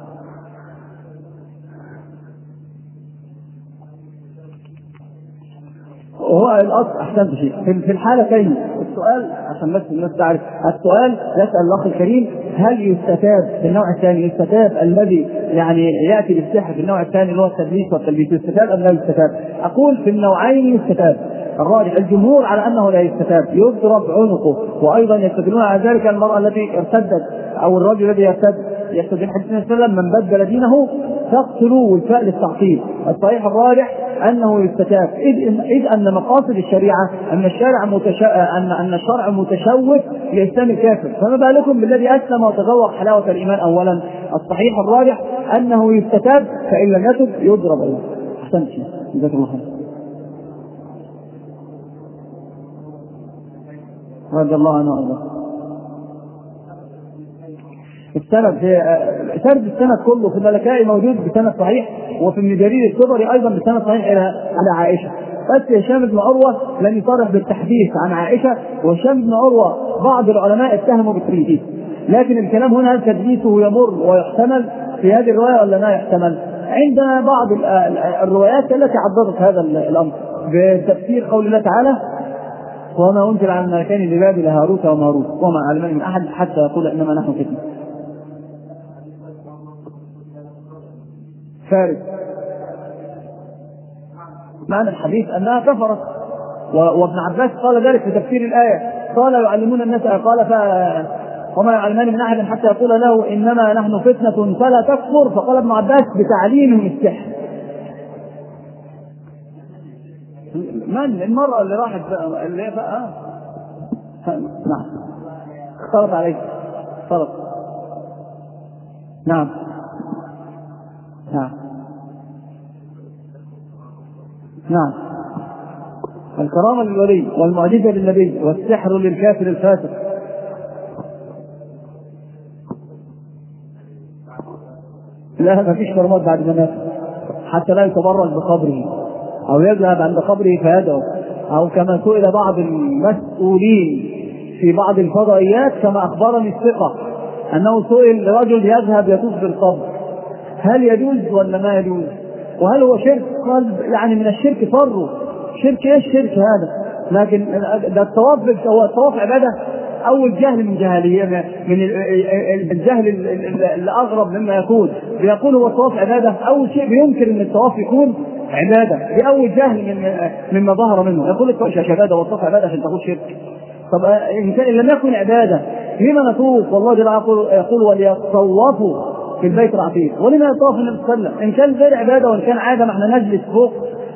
وهو الأصل أحسن شيء في الحالتين. السؤال عشان بس الناس تعرف، السؤال يسأل الأخ الكريم هل يستتاب في النوع الثاني يستتاب الذي يعني يأتي بالسحر في النوع الثاني اللي هو التدليس والتلبيس يستتاب أم لا يستتاب؟ أقول في النوعين يستتاب. الراجح الجمهور على أنه لا يستتاب يضرب عنقه. وأيضا يستدلون على ذلك المرأة التي ارتدت أو الرجل الذي يرتد يستدل حديث النبي صلى الله عليه وسلم من بدل دينه فاقتلوه والفاء للتعطيل. الصحيح الراجح أنه يستتاب إذ أن مقاصد الشريعة أن الشرع متشوف لإسلام الكافر، فما بالكم بالذي أسلم وتذوق حلاوة الإيمان أولا. الصحيح الراجح أنه يستتاب فإن لم يتب يضرب. أحسنت جزاك الله خير. رضي الله عنه وارضاه. السند سرد السند كله في الملكائي موجود بسند صحيح، وفي ابن جرير الطبري ايضا بسند صحيح على عائشه. بس هشام بن عروه لم يصرح بالتحديث عن عائشه، وهشام بن عروه بعض العلماء اتهموا بالتدليس، لكن الكلام هنا هل تدليسه يمر ويحتمل في هذه الروايه ولا لا يحتمل؟ عندنا بعض الروايات التي عضدت هذا الامر بتفسير قول الله تعالى: وما انزل على الملكين ببابل هاروت وماروت وما علمني من احد حتى يقول انما نحن فتنه. فارس معنى الحديث انها كفرت، وابن عباس قال ذلك في تفسير الايه، قال يعلمون الناس، قال وما يعلمان من احد حتى يقول له انما نحن فتنه فلا تكفر، فقال ابن عباس بتعليمهم السحر. من المرأة اللي راحت اللي هي نعم اختلط عليك اختلط نعم نعم نعم الكرامة للولي والمعجزة للنبي والسحر للكافر الفاسق. لا ما فيش كرامات بعد ما مات، حتى لا يتبرك بقبره أو يذهب عند قبره فيدعو، أو كما سئل بعض المسؤولين في بعض الفضائيات كما أخبرني الثقة أنه سئل رجل يذهب يطوف بالقبر هل يجوز ولا ما يجوز، وهل هو شرك؟ قال يعني من الشرك فروا. شرك ايش شرك هذا؟ لكن ده الطواف هو الطواف عبادة أو الجهل من جهلية من الجهل الأغرب مما يكون، بيقول هو الطواف عبادة. أول شيء بينكر أن الطواف يكون عبادة بأول جهل مما ظهر منه، يقول الطواف عبادة والطواف عبادة عشان تقول شرك. طب إن لم يكن عبادة لما نطوف؟ والله جل وعلا يقول وليطوفوا في البيت العتيق، ولما يطوف النبي صلى الله عليه وسلم؟ إن كان غير عبادة وإن كان عادة ما احنا نجلس فوق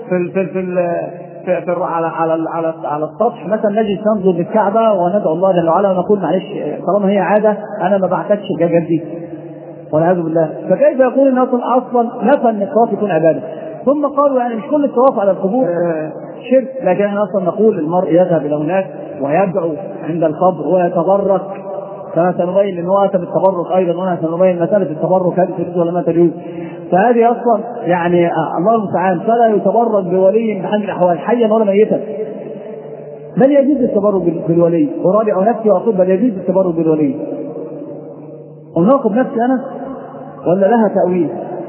على السطح مثلا، نجلس ننظر للكعبة وندعو الله جل وعلا ونقول معلش طالما هي عادة أنا ما بعتكش جدي والعياذ بالله. فكيف يقول ان اصلا نفى ان الطواف يكون عباده؟ ثم قالوا يعني مش كل الطواف على القبور شرك، لكن احنا اصلا نقول المرء يذهب الى هناك ويدعو عند القبر ويتبرك، كما سنبين ان هو اتى بالتبرك ايضا، وانا سنبين مساله التبرك هل تجوز ولا ما تجوز. فهذه اصلا يعني الله المستعان، فلا يتبرك بولي بحال من الاحوال حيا ولا ميتا، بل يجوز التبرك بالولي. وراجع نفسي واقول بل يجوز التبرك بالولي. وناقض نفسي انا ولا لها تأويل؟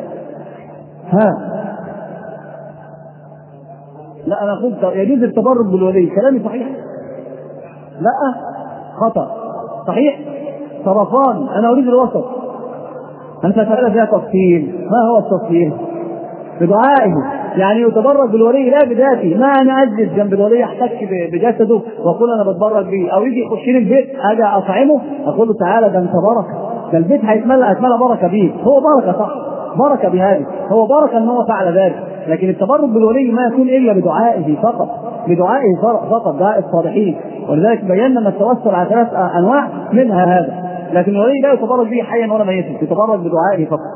لا انا قلت يجوز التبرك بالولي، كلامي صحيح؟ لا خطأ، صحيح طرفان، انا اريد الوسط. انت سألت فيها تفصيل، ما هو التفصيل؟ بدعائه، يعني يتبرك بالولي لا بذاتي، ما انا اجلس جنب الولي احتك بجسده واقول انا بتبرك بيه، او يجي يخش لي البيت اجي اطعمه اقول له تعالى ده انت بركه، ده البيت هيتملى بركه بيه، هو بركه صح، بركه بهذه، هو بركه ان هو فعل ذلك. لكن التبرك بالولي ما يكون الا بدعائه فقط، بدعائه فقط، دعاء الصالحين. ولذلك بينا ان التوسل على 3 أنواع منها هذا، لكن الولي لا يتبرك به حيا ولا ميتا، يتبرك بدعائه فقط.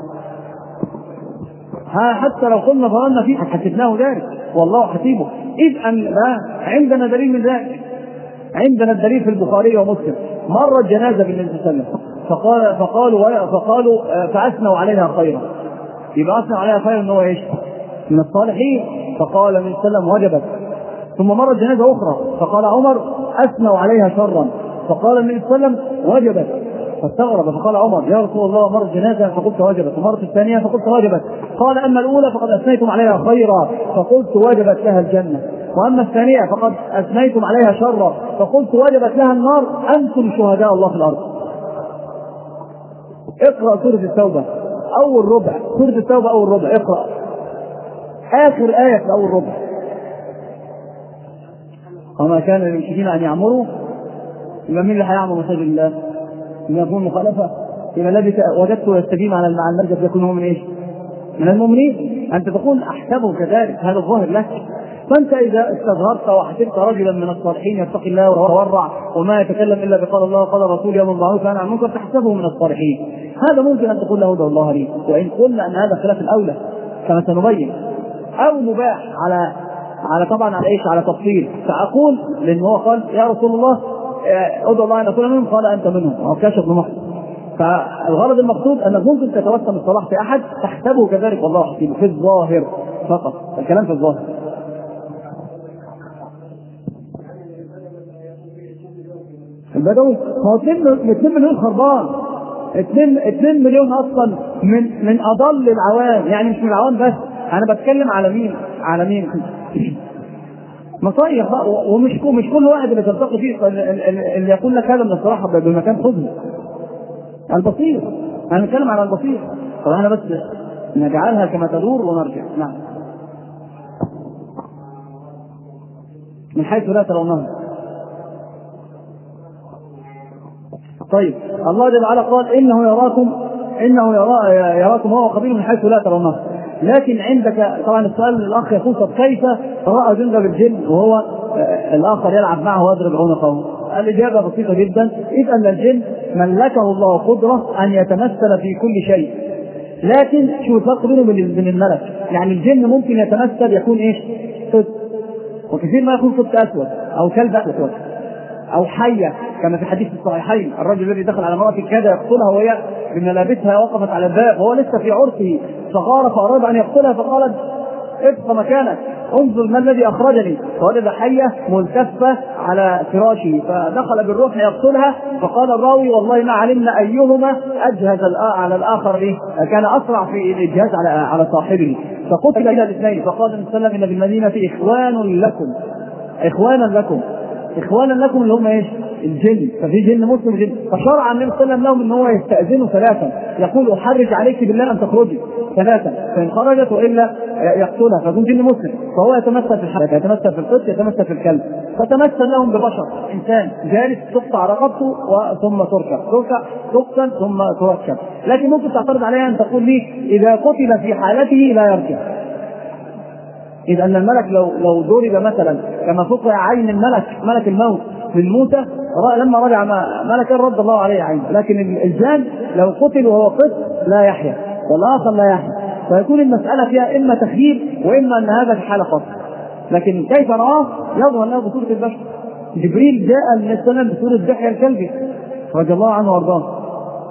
حتى لو قلنا ظننا فيه حسبناه ذلك والله حسيبه، إذ أن عندنا دليل من ذلك. عندنا الدليل في البخاري ومسلم، مرت جنازة بالنبي صلى الله عليه وسلم فقالوا فأثنوا عليها خيرا، يبقى أثنوا عليها خيرا إن هو إيش؟ من الصالحين. فقال النبي صلى الله عليه وسلم وجبت. ثم مرت جنازة أخرى فقال عمر أثنوا عليها شرا، فقال النبي صلى الله عليه وسلم وجبت. فاستغرب فقال عمر يا رسول الله مرت جنازة فقلت وجبت، ومرت الثانية فقلت وجبت. قال أما الأولى فقد أثنيتم عليها خيرا فقلت وجبت لها الجنة، وأما الثانية فقد أثنيتم عليها شرا فقلت وجبت لها النار، أنتم شهداء الله في الأرض. اقرأ سورة التوبة أول ربع، سورة التوبة أول ربع، اقرأ آخر آية في أول ربع. وما كان للمشركين أن يعمروا، يبقى مين اللي هيعمر مساجد الله؟ يكون مخالفة، يبقى الذي وجدته يستقيم على المرجع يكون هو من ايش؟ من المؤمنين. انت تقول احسبه كذلك، هذا الظاهر لك. فانت اذا استظهرت وحسبت رجلا من الصالحين يتقي الله ويتورع وما يتكلم الا بقال الله وقال الرسول يوم المعروف عن المنكر تحسبه من الصالحين، هذا ممكن ان تقول له ادعو الله لي، وان قلنا ان هذا خلاف الاولى كما سنبين، او مباح على طبعا على ايش؟ على تفصيل. فاقول لان هو قال يا رسول الله ادعو الله ان اكون منهم، قال انت منهم، او كشف بن محسن. فالغرض المقصود انك ممكن تتوسم الصلاح في احد تحسبه كذلك والله حسيبه في الظاهر فقط، الكلام في الظاهر. البدوي هو 2 مليون خربان، 2 مليون اصلا من اضل العوام، يعني مش من العوام بس، انا بتكلم على مين؟ على مين؟ مصايح بقى، ومش كل واحد اللي تلتقي فيه اللي يقول لك هذا من الصراحه بمكان خذه. البصير، انا بتكلم على البصير. طب احنا بس نجعلها كما تدور ونرجع. نعم. من حيث لا ترونها. طيب الله جل وعلا قال انه يراكم هو وقبيله من حيث لا ترونها. لكن عندك طبعا السؤال الاخ يقول طب كيف راى جند بالجن وهو الاخر يلعب معه ويضرب عنقه؟ الاجابه بسيطه جدا، اذ ان الجن ملكه الله قدره ان يتمثل في كل شيء، لكن شو الفرق بينه وبين الملك؟ يعني الجن ممكن يتمثل يكون ايش؟ قط، وكثير ما يكون قط اسود او كلب اسود او حيه، كما في حديث الصحيحين الرجل الذي دخل على امرأة كاد يقتلها وهي بملابسها وقفت على الباب وهو لسه في عرسه، فغار فاراد ان يقتلها فقالت ابق مكانك انظر ما الذي اخرجني، فوجد حيه ملتفه على فراشه فدخل بالروح يقتلها، فقال الراوي والله ما علمنا ايهما اجهز على الاخر به، كان اسرع في الاجهاز على صاحبه، فقتل الى الاثنين. فقال النبي صلى الله عليه وسلم ان بالمدينه اخوانا لكم اللي هم ايش؟ الجن. ففي جن مسلم جن، فشرع النبي صلى الله عليه وسلم لهم ان هو يستاذنوا 3، يقول احرج عليك بالله ان تخرجي 3، فان خرجت والا يقتلها، فيكون جن مسلم، فهو يتمثل في الحركه، يتمثل في القط، يتمثل في الكلب، فتمثل لهم ببشر انسان جالس تقطع رقبته ثم تقتل ثم تركب. لكن ممكن تعترض عليها ان تقول لي اذا قتل في حالته لا يرجع، إذ أن الملك لو ضرب مثلا كما فقع عين ملك الموت في الموتى لما رجع ملكا رد الله عليه عينه، لكن الجان لو قتل وهو قط لا يحيا والآخر لا يحيا، فيكون المسألة فيها إما تخيير وإما أن هذا في حالة خاصة. لكن كيف رآه؟ يظهر له بصورة البشر. جبريل جاء النبي صلى الله عليه وسلم بصورة دحية الكلبي رضي الله عنه وارضاه،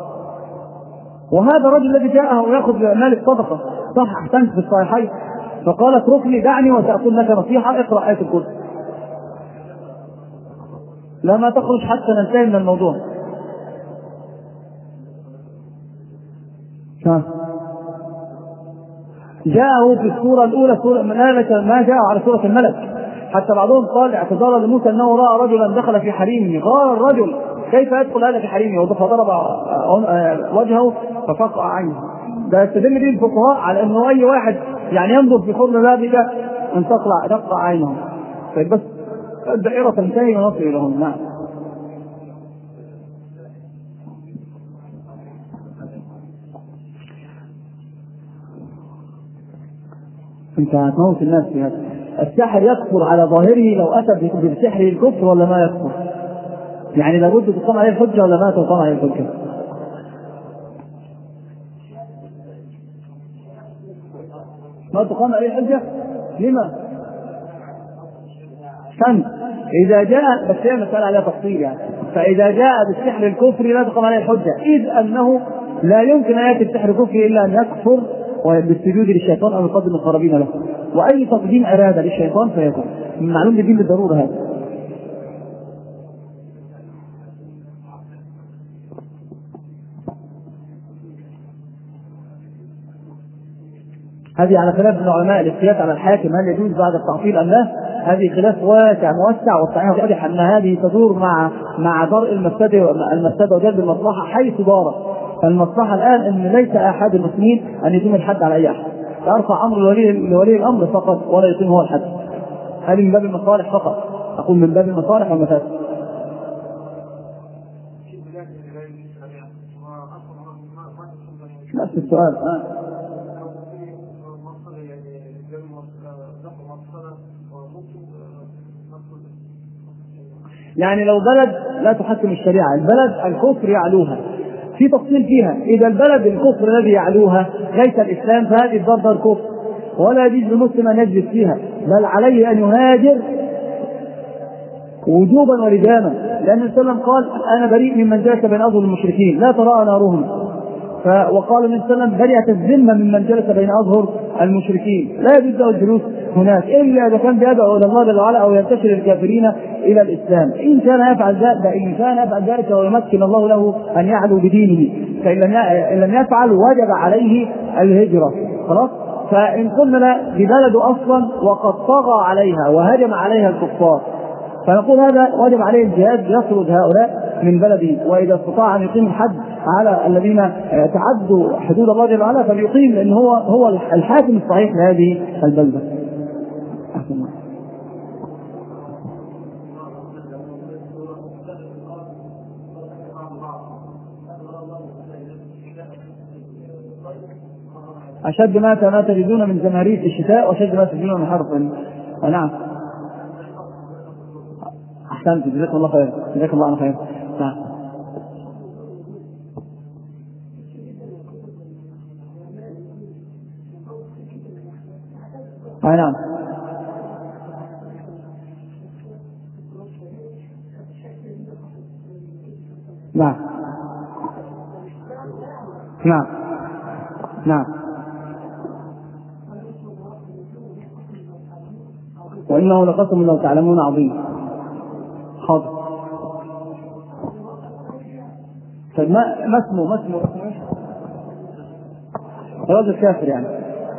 وهذا الرجل الذي جاءه يأخذ مال الصدقة صح أحسنت في الصحيحين، فقال اتركني دعني وسأقول لك نصيحة، اقرأ آية الكرسي. لا ما تخرج حتى ننتهي من الموضوع. جاءه في السورة الأولى سورة ما جاء على سورة الملك، حتى بعضهم قال اعتذارا لموسى أنه رأى رجلا دخل في حريمه، قال الرجل كيف يدخل هذا في حريمه؟ فضرب وجهه ففقع عينه. ده يستدل به الفقهاء على انه اي واحد يعني ينظر في خرم ذلك ان تقطع عينه. طيب بس الدائرة تنتهي ونصل اليهم. نعم. انت هتموت الناس في هذا. الساحر يكفر على ظاهره لو اتى بالسحر الكفر ولا ما يكفر؟ يعني لابد تقام عليه الحجة ولا ما تقام عليه الحجة؟ ما تقام عليه الحجة؟ لما؟ كم؟ إذا جاء، بس هي مسألة عليها تفصيل يعني، فإذا جاء بالسحر الكفري لا تقام عليه الحجة، إذ أنه لا يمكن أن يأتي السحر الكفري إلا أن يكفر بالسجود للشيطان أو يقدم القرابين له، وأي تقديم أراد للشيطان فيكون من معلوم بدين بالضرورة. هذا هذه على خلاف العلماء الاختلاف على الحاكم هل يجوز بعد التعطيل أم لا، هذه خلاف واسع موسع، والصحيح واضح أن هذه تدور مع درء المفسدة وجلب المصلحة حيث دارت. فالمصلحة الآن أن ليس أحد المسلمين أن يتم الحد على أي أحد، فأرفع أمر لولي الأمر فقط ولا يتم هو الحد. هذه من باب المصالح فقط، أقول من باب المصالح والمفاسد. نفس السؤال. يعني لو بلد لا تحكم الشريعة، البلد الكفر يعلوها، في تفصيل فيها، إذا البلد الكفر الذي يعلوها ليس الإسلام فهذه الضربة الكفر، ولا يجوز للمسلم أن يجلس فيها، بل عليه أن يهاجر وجوبا ولزاما، لأن النبي صلى الله عليه وسلم قال أنا بريء ممن جلس بين أظهر المشركين لا تراءى نارهم. وقال النبي صلى الله عليه وسلم برئت الذمة ممن جلس بين أظهر المشركين، لا يجوز له الجلوس هناك إلا إذا كان بيدعو إلى الله جل وعلا أو ينتشر الكافرين إلى الإسلام. إن كان يفعل ذلك ويمكن الله له أن يعلو بدينه، فإن لم يفعل وجب عليه الهجرة. خلاص. فإن قلنا لا ببلد أصلا وقد طغى عليها وهجم عليها الكفار، فنقول هذا واجب عليه الجهاد يطرد هؤلاء من بلده، وإذا استطاع أن يقيم الحد على الذين تعدوا حدود الله جل وعلا فليقيم، لأن هو الحاكم الصحيح لهذه البلدة. أشد ما تجدون من زمهرير في الشتاء وأشد ما تجدون من حرف. نعم. أحسنت، جزاكم الله خير، جزاكم الله خير. نعم. نعم. نعم. نعم. نعم. وإنه لقسم لو تعلمون عظيم. حاضر. طيب ما اسمه رجل كافر، يعني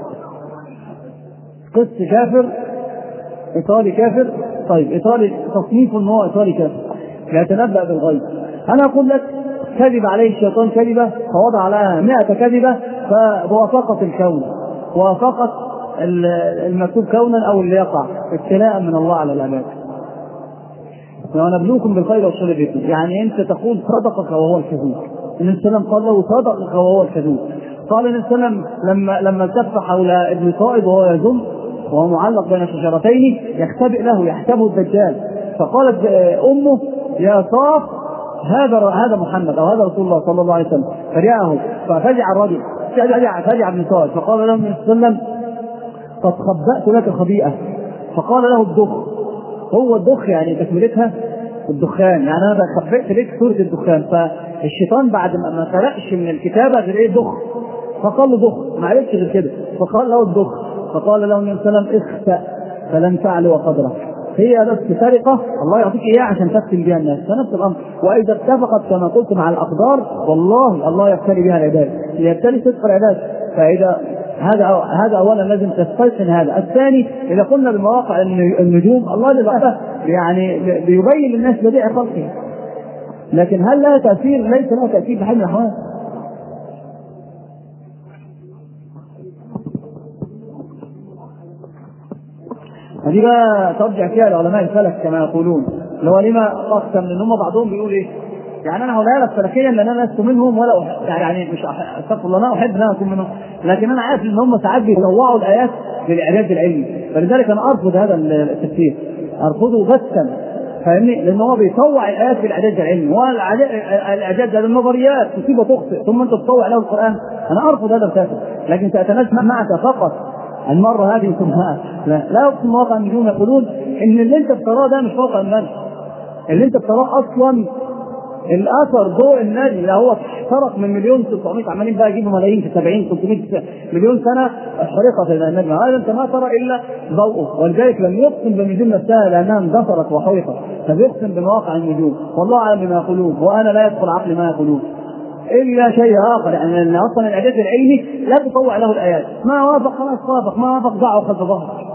قس كافر، إيطالي كافر. طيب إيطالي تصنيف إن هو إيطالي كافر يتنبأ بالغيب. أنا أقول لك كذب عليه الشيطان كذبة فوضع لها 100 كذبة فوافقت الكون، وافقت المكتوب كونا أو اللي يقع ابتلاء من الله على العباد. ونبلوكم بالخير والشر فتنة، يعني أنت تقول صدقك وهو الكذوب. النبي صلى الله عليه وسلم قال له صدقك وهو الكذوب. قال النبي صلى الله عليه وسلم لما التف حول ابن صائب وهو يزم وهو معلق بين شجرتين يختبئ له يحسبه الدجال، فقالت أمه يا صاف هذا محمد أو هذا رسول الله صلى الله عليه وسلم، فرجعه ففزع الرجل، فزع ابن صائب، فقال له النبي صلى الله عليه وسلم قد خبأت لك خبيئة، فقال له الدخ. هو الدخ يعني تكملتها الدخان، يعني أنا خبأت لك سورة الدخان. فالشيطان بعد ما فرقش من الكتابة غير إيه دخ، فقال له دخ، ما عرفش غير كده، فقال له الدخ، فقال له النبي صلى الله عليه وسلم اخسأ فلن تعلو قدرك. هي بس سرقة الله يعطيك إياه عشان تفتن بها الناس، فنفس الأمر. وإذا اتفقت كما قلت مع الأقدار والله الله يبتلي بها العباد، يبتلي صدق العباد. فإذا هذا أولا لازم تستيقن هذا. الثاني إذا قلنا بمواقع النجوم الله جل يعني بيبين للناس بديع خلقه، لكن هل لها تأثير؟ ليس لها تأثير بحال من الأحوال. هذه بقى ترجع فيها العلماء الفلك كما يقولون، لو لما أقسم لأن هم بعضهم بيقول إيه، يعني أنا هقولها لك فلكيا لأن أنا لست منهم ولا يعني مش أستغفر الله أنا أحب أن أنا أكون منهم، لكن أنا عارف إن هم ساعات بيطوعوا الآيات للإعجاز العلمي، فلذلك أنا أرفض هذا التفسير، أرفضه بثا، فاهمني؟ لأن هو بيطوع الآيات بالإعجاز العلمي، والإعجاز هذه النظريات تصيب وتخطئ ثم أنت تطوع له القرآن. أنا أرفض هذا الفاسد، لكن سأتناقش معك فقط المرة هذه ثم لا أقسم واقع النجوم يقولون إن اللي أنت بتراه ده مش واقع النجم، اللي أنت بتراه أصلا الأثر ضوء النجم اللي هو احترق من 1,900,000 عمالين بقى يجيبوا ملايين في 70-300 مليون سنة احترقت النجم، هذا أنت ما ترى إلا ضوءه، ولذلك لم يقسم بالنجوم نفسها لأنها اندثرت وحرقت، فبيقسم بمواقع النجوم، والله أعلم بما يقولون وأنا لا يدخل عقلي ما يقولون إلا شيء آخر، يعني أن أصلا الإعجاز العلمي لا تطوع له الآيات، ما وافق خلاص وافق، ما وافق ضعه خلف ظهره.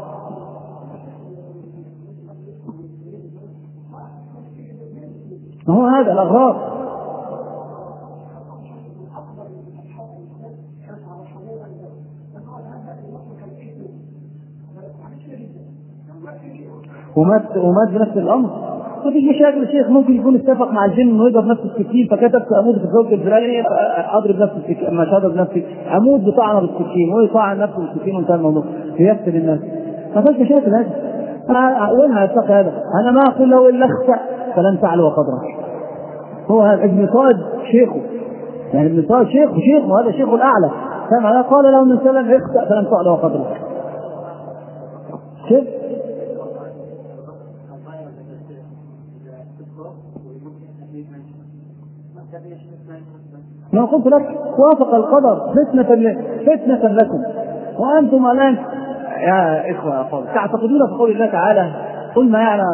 ما هو هذا الأغراض. ومات بنفس الأمر، ما فيش مشاكل. الشيخ ممكن يكون اتفق مع الجن انه يضرب نفس السكين، فكتب اموت في الزوج الفلاني اضرب نفس السكين، مش هضرب نفسي اموت بطعنه بالسكين، هو يطعن نفسه بالسكين وانتهى الموضوع، يفتن الناس. ما فيش مشاكل هذا. انا وينها الفقه هذا؟ انا ما اقول له الا اخسأ فلن تعلو قدرك. هو هذا ابن صاد شيخه، يعني ابن صاد شيخه وهذا شيخه الاعلى، كما قال له من سلم اخسأ فلن تعلو قدرك. شوف ما قلت لك وافق القدر فتنة لكم وأنتم الآن يا إخوة أفضل تعتقدون في قول الله تعالى قل لا يعلم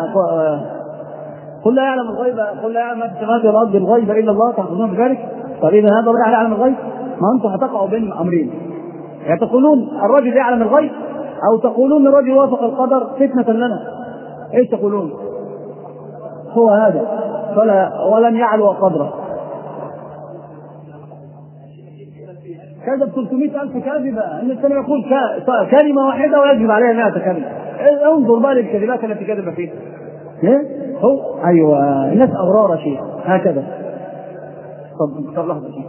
الغيب، قل لا يعلم ما في السماوات والأرض الغيب إلا الله، تعتقدون بذلك؟ طيب إذا هذا لا يعلم الغيب، ما أنتم هتقعوا بين أمرين، يعني تقولون الرجل يعلم الغيب أو تقولون الرجل وافق القدر فتنة لنا. إيش تقولون؟ هو هذا ولن يعلو قدره. كذب 300,000 كاذبة، أن الثاني يقول كلمة واحدة ويجب عليها 100 كلمة. انظر بقى للكذبات التي كذب فيها. هو أيوة الناس أغرار شيء هكذا. طب لحظة شيء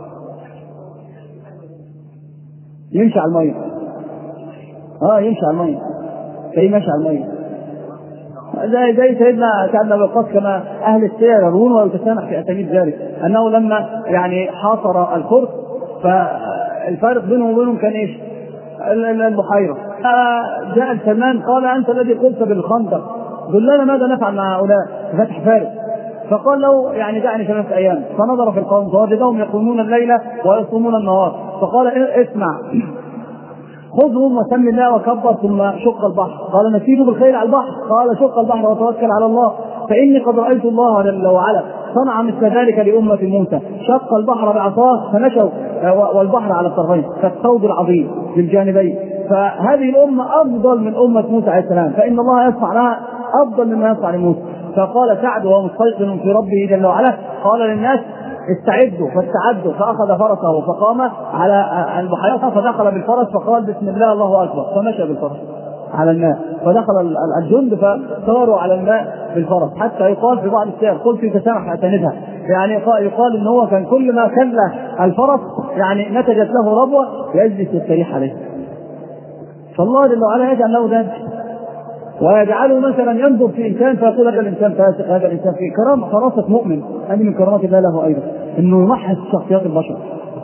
يمشي على المية. يمشي على المية كريم، يمشي على المية زي سيدنا كأن الوقاص كما أهل السير يرون ويتسامح في أساليب ذلك، أنه لما يعني حاصر الفرس فالفارق بينهم وبينهم كان إيش؟ البحيرة. جاء سلمان قال أنت الذي قلت بالخندق، قل لنا ماذا نفعل مع هؤلاء فتح فارس؟ فقال له يعني دعني 3 أيام. فنظر في القوم فوجدهم يقومون الليل ويصومون النهار، فقال اسمع خذهم وسم الله وكبر ثم شق البحر. قال نسير بالخير على البحر، قال شق البحر وتوكل على الله فإني قد رأيت الله جل وعلا صنع مثل ذلك لأمة موسى، شق البحر بعصاه فمشوا والبحر على الطرفين كالثوب العظيم بالجانبين. فهذه الأمة أفضل من أمة موسى عليه السلام، فإن الله يصنع لها أفضل مما يصنع لموسى. فقال سعد وهو مستيقن في ربه جل وعلا قال للناس استعدوا فاستعدوا، فأخذ فرسه فقام على البحيرة فدخل بالفرس فقال بسم الله الله أكبر فمشى بالفرس على الماء، فدخل الجند فصاروا على الماء بالفرس، حتى يقال في بعض السير قلت تسامح أتندها، يعني يقال إن هو كان كل ما كل الفرس يعني نتجت له ربوة يجلس يستريح عليه. فالله جل وعلا يجعل له ذلك ويجعله مثلا ينظر في إنسان فيقول هذا الإنسان فاسق، هذا الإنسان فيه كرامة فراسة مؤمن. هذه من كرامات الله له أيضا إنه يمحص شخصيات البشر.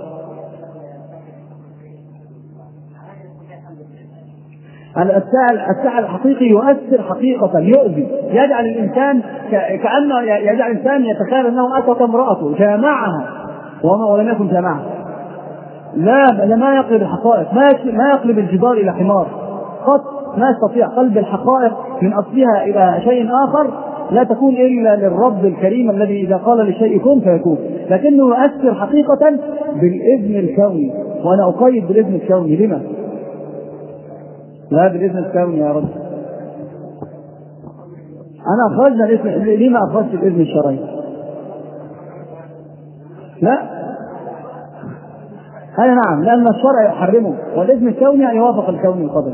السعي الحقيقي يؤثر حقيقة يؤذي، يجعل الإنسان كأنه يجعل الإنسان يتخيل أنه أتت امرأته جامعها ولم يكن جامعها. لا ما يقلب الحقائق، ما يقلب الجدار إلى حمار قط، ما يستطيع قلب الحقائق من أصلها إلى شيء آخر لا تكون إلا للرب الكريم الذي إذا قال لشيء كن فيكون، لكنه يؤثر حقيقة بالإذن الكوني. وأنا أقيد بالإذن الكوني، لما؟ لا بالإذن الكوني يا رب. أنا أخرجنا الإذن، لما أخرجت الإذن الشرعي؟ لا هذا نعم، لأن الشرع يحرمه والإذن الكوني أن يوافق الكون القدر.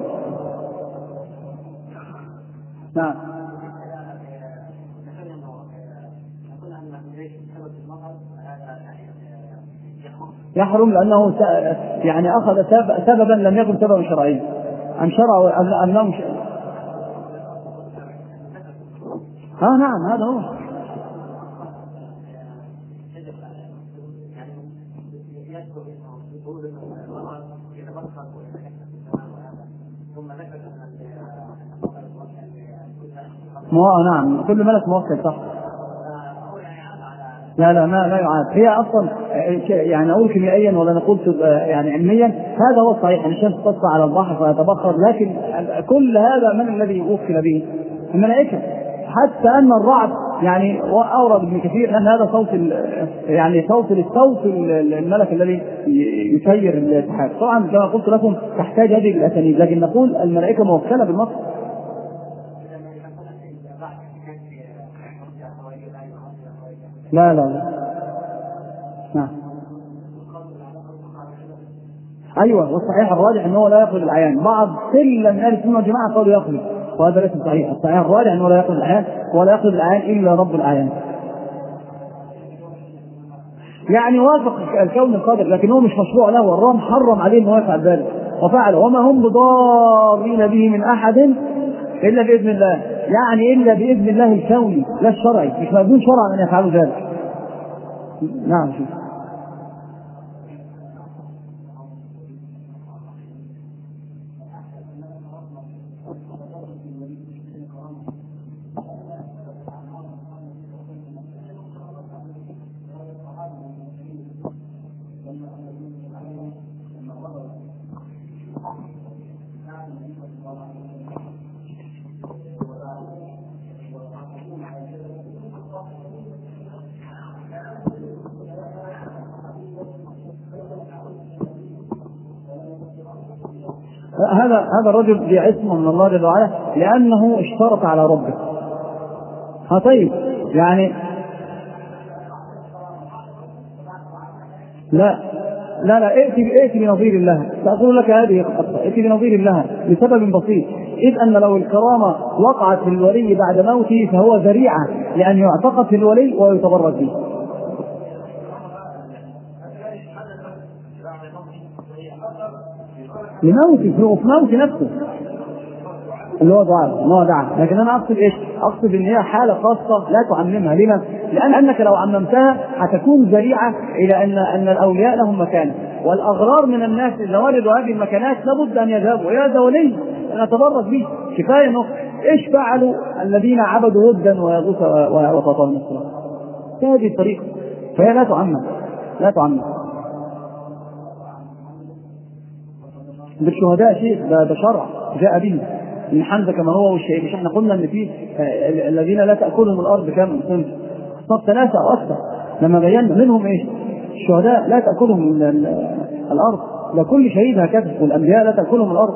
نعم يحرم لأنه يعني أخذ سببا لم يكن سببا شرعيا، أن شرع أنهم نعم هذا هو. نعم كل ملك موكل صح. لا ما يعاد، هي أصلا يعني أقول كيميائيا ولا نقول يعني علميا هذا هو الصحيح. الشمس تطلع على البحر فيتبخر، لكن كل هذا من الذي وكل به؟ الملائكة. حتى أن الرعد يعني أورد ابن كثير أن هذا صوت يعني صوت الملك الذي يسير السحاب. طبعا كما قلت لكم تحتاج هذه الأسانيد، لكن نقول الملائكة موكلة بالنص. لا نعم أيوة، والصحيح الراجح أنه لا يخرج العيان. بعض كل من أهل السنة والجماعة قالوا يخرج، وهذا ليس صحيح. الصحيح الراجح أنه لا يخرج العيان ولا يخرج العيان إلا رب العيان، يعني وافق الكون القادر، لكن هو مش مشروع له، والله محرم عليه أنه يفعل ذلك وفعله. وما هم بضارين به من أحد إلا بإذن الله، يعني إلا بإذن الله الكوني لا الشرعي، مش موجود شرعا أن يفعلوا ذلك. نعم شوف. هذا الرجل ذي عصمة من الله جل وعلا لأنه اشترط على ربه. طيب يعني لا ائتي بنظير لها. سأقول لك هذه القصة، ائتي بنظير لها لسبب بسيط، إذ أن لو الكرامة وقعت في الولي بعد موته فهو ذريعة لأن يعتقد في الولي ويتبرك به. لموته، في موت نفسه اللي هو دعاء. لكن انا اقصد ايش؟ اقصد ان هي حاله خاصه لا تعممها. لما؟ لانك لو عممتها هتكون ذريعه الى ان الاولياء لهم مكانه، والاغرار من الناس اذا وجدوا هذه المكانات لابد ان يذهبوا يا ذا ولي ان اتبرك به. كفايه انه ايش فعلوا الذين عبدوا ودا ويغوث وتطاول النصر؟ هذه الطريقه، فهي لا تعمم. بالشهداء شيء ده شرع جاء به من حمزة كما هو والشهيد. مش احنا قلنا ان في الذين لا تأكلهم الارض كم صنف؟ صف 3 او اكثر لما بينا منهم ايش؟ الشهداء لا تأكلهم الارض، لكل شهيد هكذا، والانبياء لا تأكلهم الارض.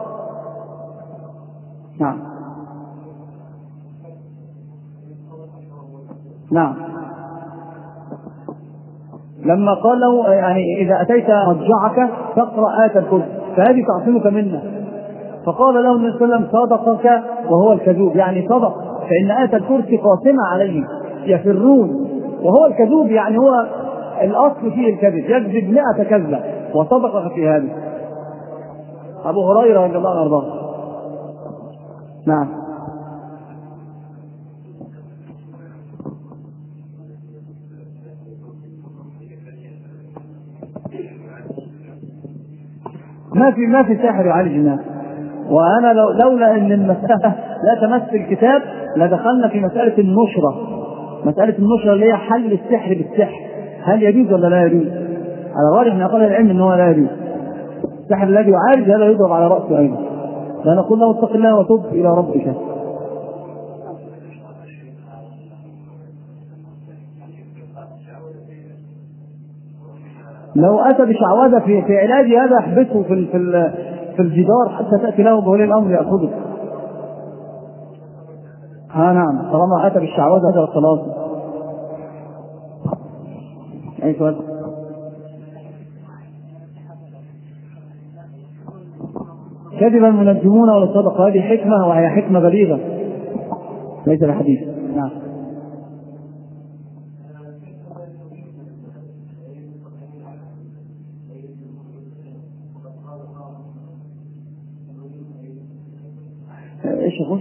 نعم لما قال له يعني اذا اتيت مضجعك فاقرأ آية الكرسي فهذه تعصمك منا، فقال له النبي صلى الله عليه وسلم صدقك وهو الكذوب، يعني صدق، فإن آية الكرسي قاسمة عليهم يفرون، وهو الكذوب يعني هو الأصل فيه الكذب، يكذب 100 كذبة وصدقك في هذا. أبو هريرة رضي الله عنه وارضاه. نعم ما في ساحر يعالج الناس. وأنا لولا أن المسألة لا تمس الكتاب لدخلنا في مسألة النشرة اللي هي حل السحر بالسحر، هل يجوز ولا لا يجوز؟ على راجح من أقوال العلم أنه لا يجوز. السحر الذي يعالج هذا يضرب على رأسه أيضا، فنقول له اتق الله وتب إلى ربك. لو أتى بشعوذة في علاج هذا احبسه في الجدار حتى تأتي له بولي الأمر يأخذه. نعم طالما أتى بالشعوذة هذا خلاص. أي سؤال؟ كذبا منجمون ولا صدق، هذه حكمة وهي حكمة بليغة ليس بحديث. نعم ايش يقول؟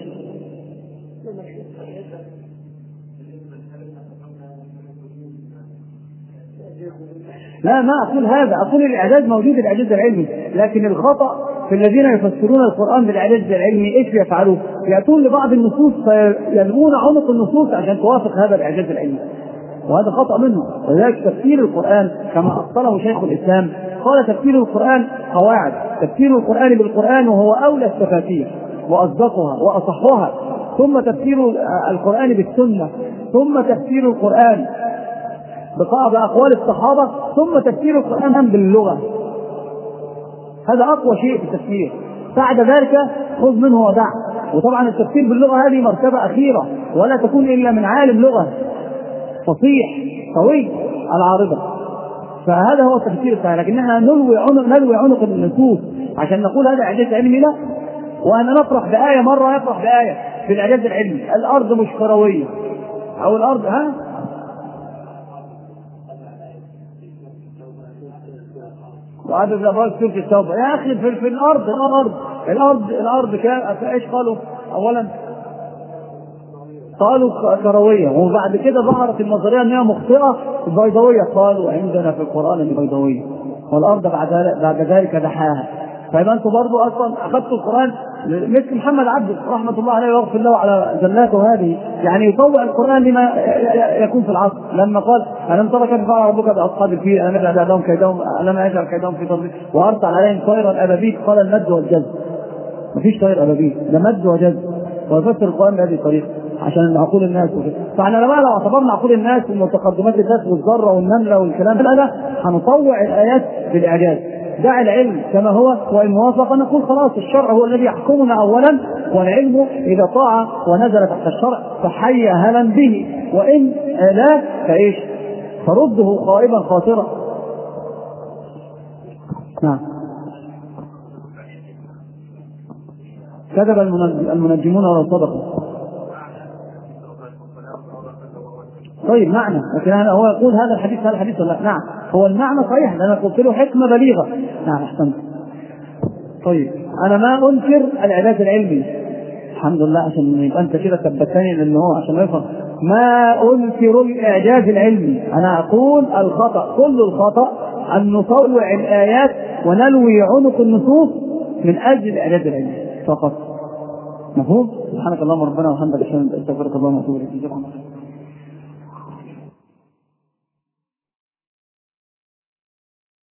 لا ما أقول هذا، أقول الإعجاز موجود، الإعجاز العلمي، لكن الخطأ في الذين يفسرون القرآن بالإعجاز العلمي إيش بيفعلوا؟ يأتون لبعض النصوص فيلغون عنق النصوص عشان توافق هذا الإعجاز العلمي، وهذا خطأ منه. ولذلك تفسير القرآن كما أصله شيخ الإسلام قال تفسير القرآن قواعد، تفسير القرآن بالقرآن وهو أولى التفاسير وأصدقها وأصحها، ثم تفسير القرآن بالسنة، ثم تفسير القرآن بأقوال الصحابة، ثم تفسير القرآن باللغة. هذا أقوى شيء في التفسير. بعد ذلك خذ منه ودع. وطبعا التفسير باللغة هذه مرتبة أخيرة ولا تكون إلا من عالم لغة فصيح قوي العارضة، فهذا هو التفسير الصحيح. لكن احنا نلوي عنق النصوص عشان نقول هذا إعجاز علمي، لا. وأن نفرح بآية مرة يفرح بآية في الإعجاز العلمي، الأرض مش كروية أو الأرض وعدد الأبواب سورة التوبة. يا أخي في الأرض إيش قالوا؟ أولا قالوا كروية، وبعد كده ظهرت النظرية أنها مخطئة بيضاوية، قالوا عندنا في القرآن أن بيضاوية، والأرض بعد ذلك دحاها. فيبقى أنتم برضو أصلا أخذتوا القرآن مثل محمد عبد رحمة الله عليه ويغفر له على زلاته هذه، يعني يطوع القرآن لما يكون في العصر. لما قال ألم ترى كيف فعل ربك بأصحاب الفيل ألم يجعل لهم كيدهم ألم يجعل كيدهم في تضليل وأرسل عليهم طيرا أبابيل، قال المد والجزم. مفيش طير أبابيل، ده مد وجزم. ويفسر القرآن بهذه الطريقة عشان عقول الناس وكده. فاحنا لو اعتبرنا عقول الناس ومتقدمات الناس والذره والنمله والكلام ده هنطوع الايات بالاعجاز، دع العلم كما هو، وإن وافق نقول خلاص الشرع هو الذي يحكمنا أولا، والعلم إذا طاع ونزل تحت الشرع فحي هلا به، وإن لا فإيش؟ فرده خائبا خاسرا. نعم. كذب المنجمون ولا صدقوا. طيب معنى، لكن هو يقول هذا الحديث هذا الحديث ولا نعم هو المعنى صحيح، لأن قلت له حكمة بليغة. نعم أحسنت. طيب أنا ما أنكر الإعجاز العلمي، الحمد لله، عشان يبقى أنت كده ثبتني، لأنه هو عشان ما يفهم، ما أنكر الإعجاز العلمي، أنا أقول الخطأ كل الخطأ أن نطوع الآيات ونلوي عنق النصوص من أجل الإعجاز العلمي فقط. مفهوم؟ سبحانك اللهم ربنا وبحمدك، أشهد أن لا إله إلا أنت، أستغفرك اللهم وأتوب إليك.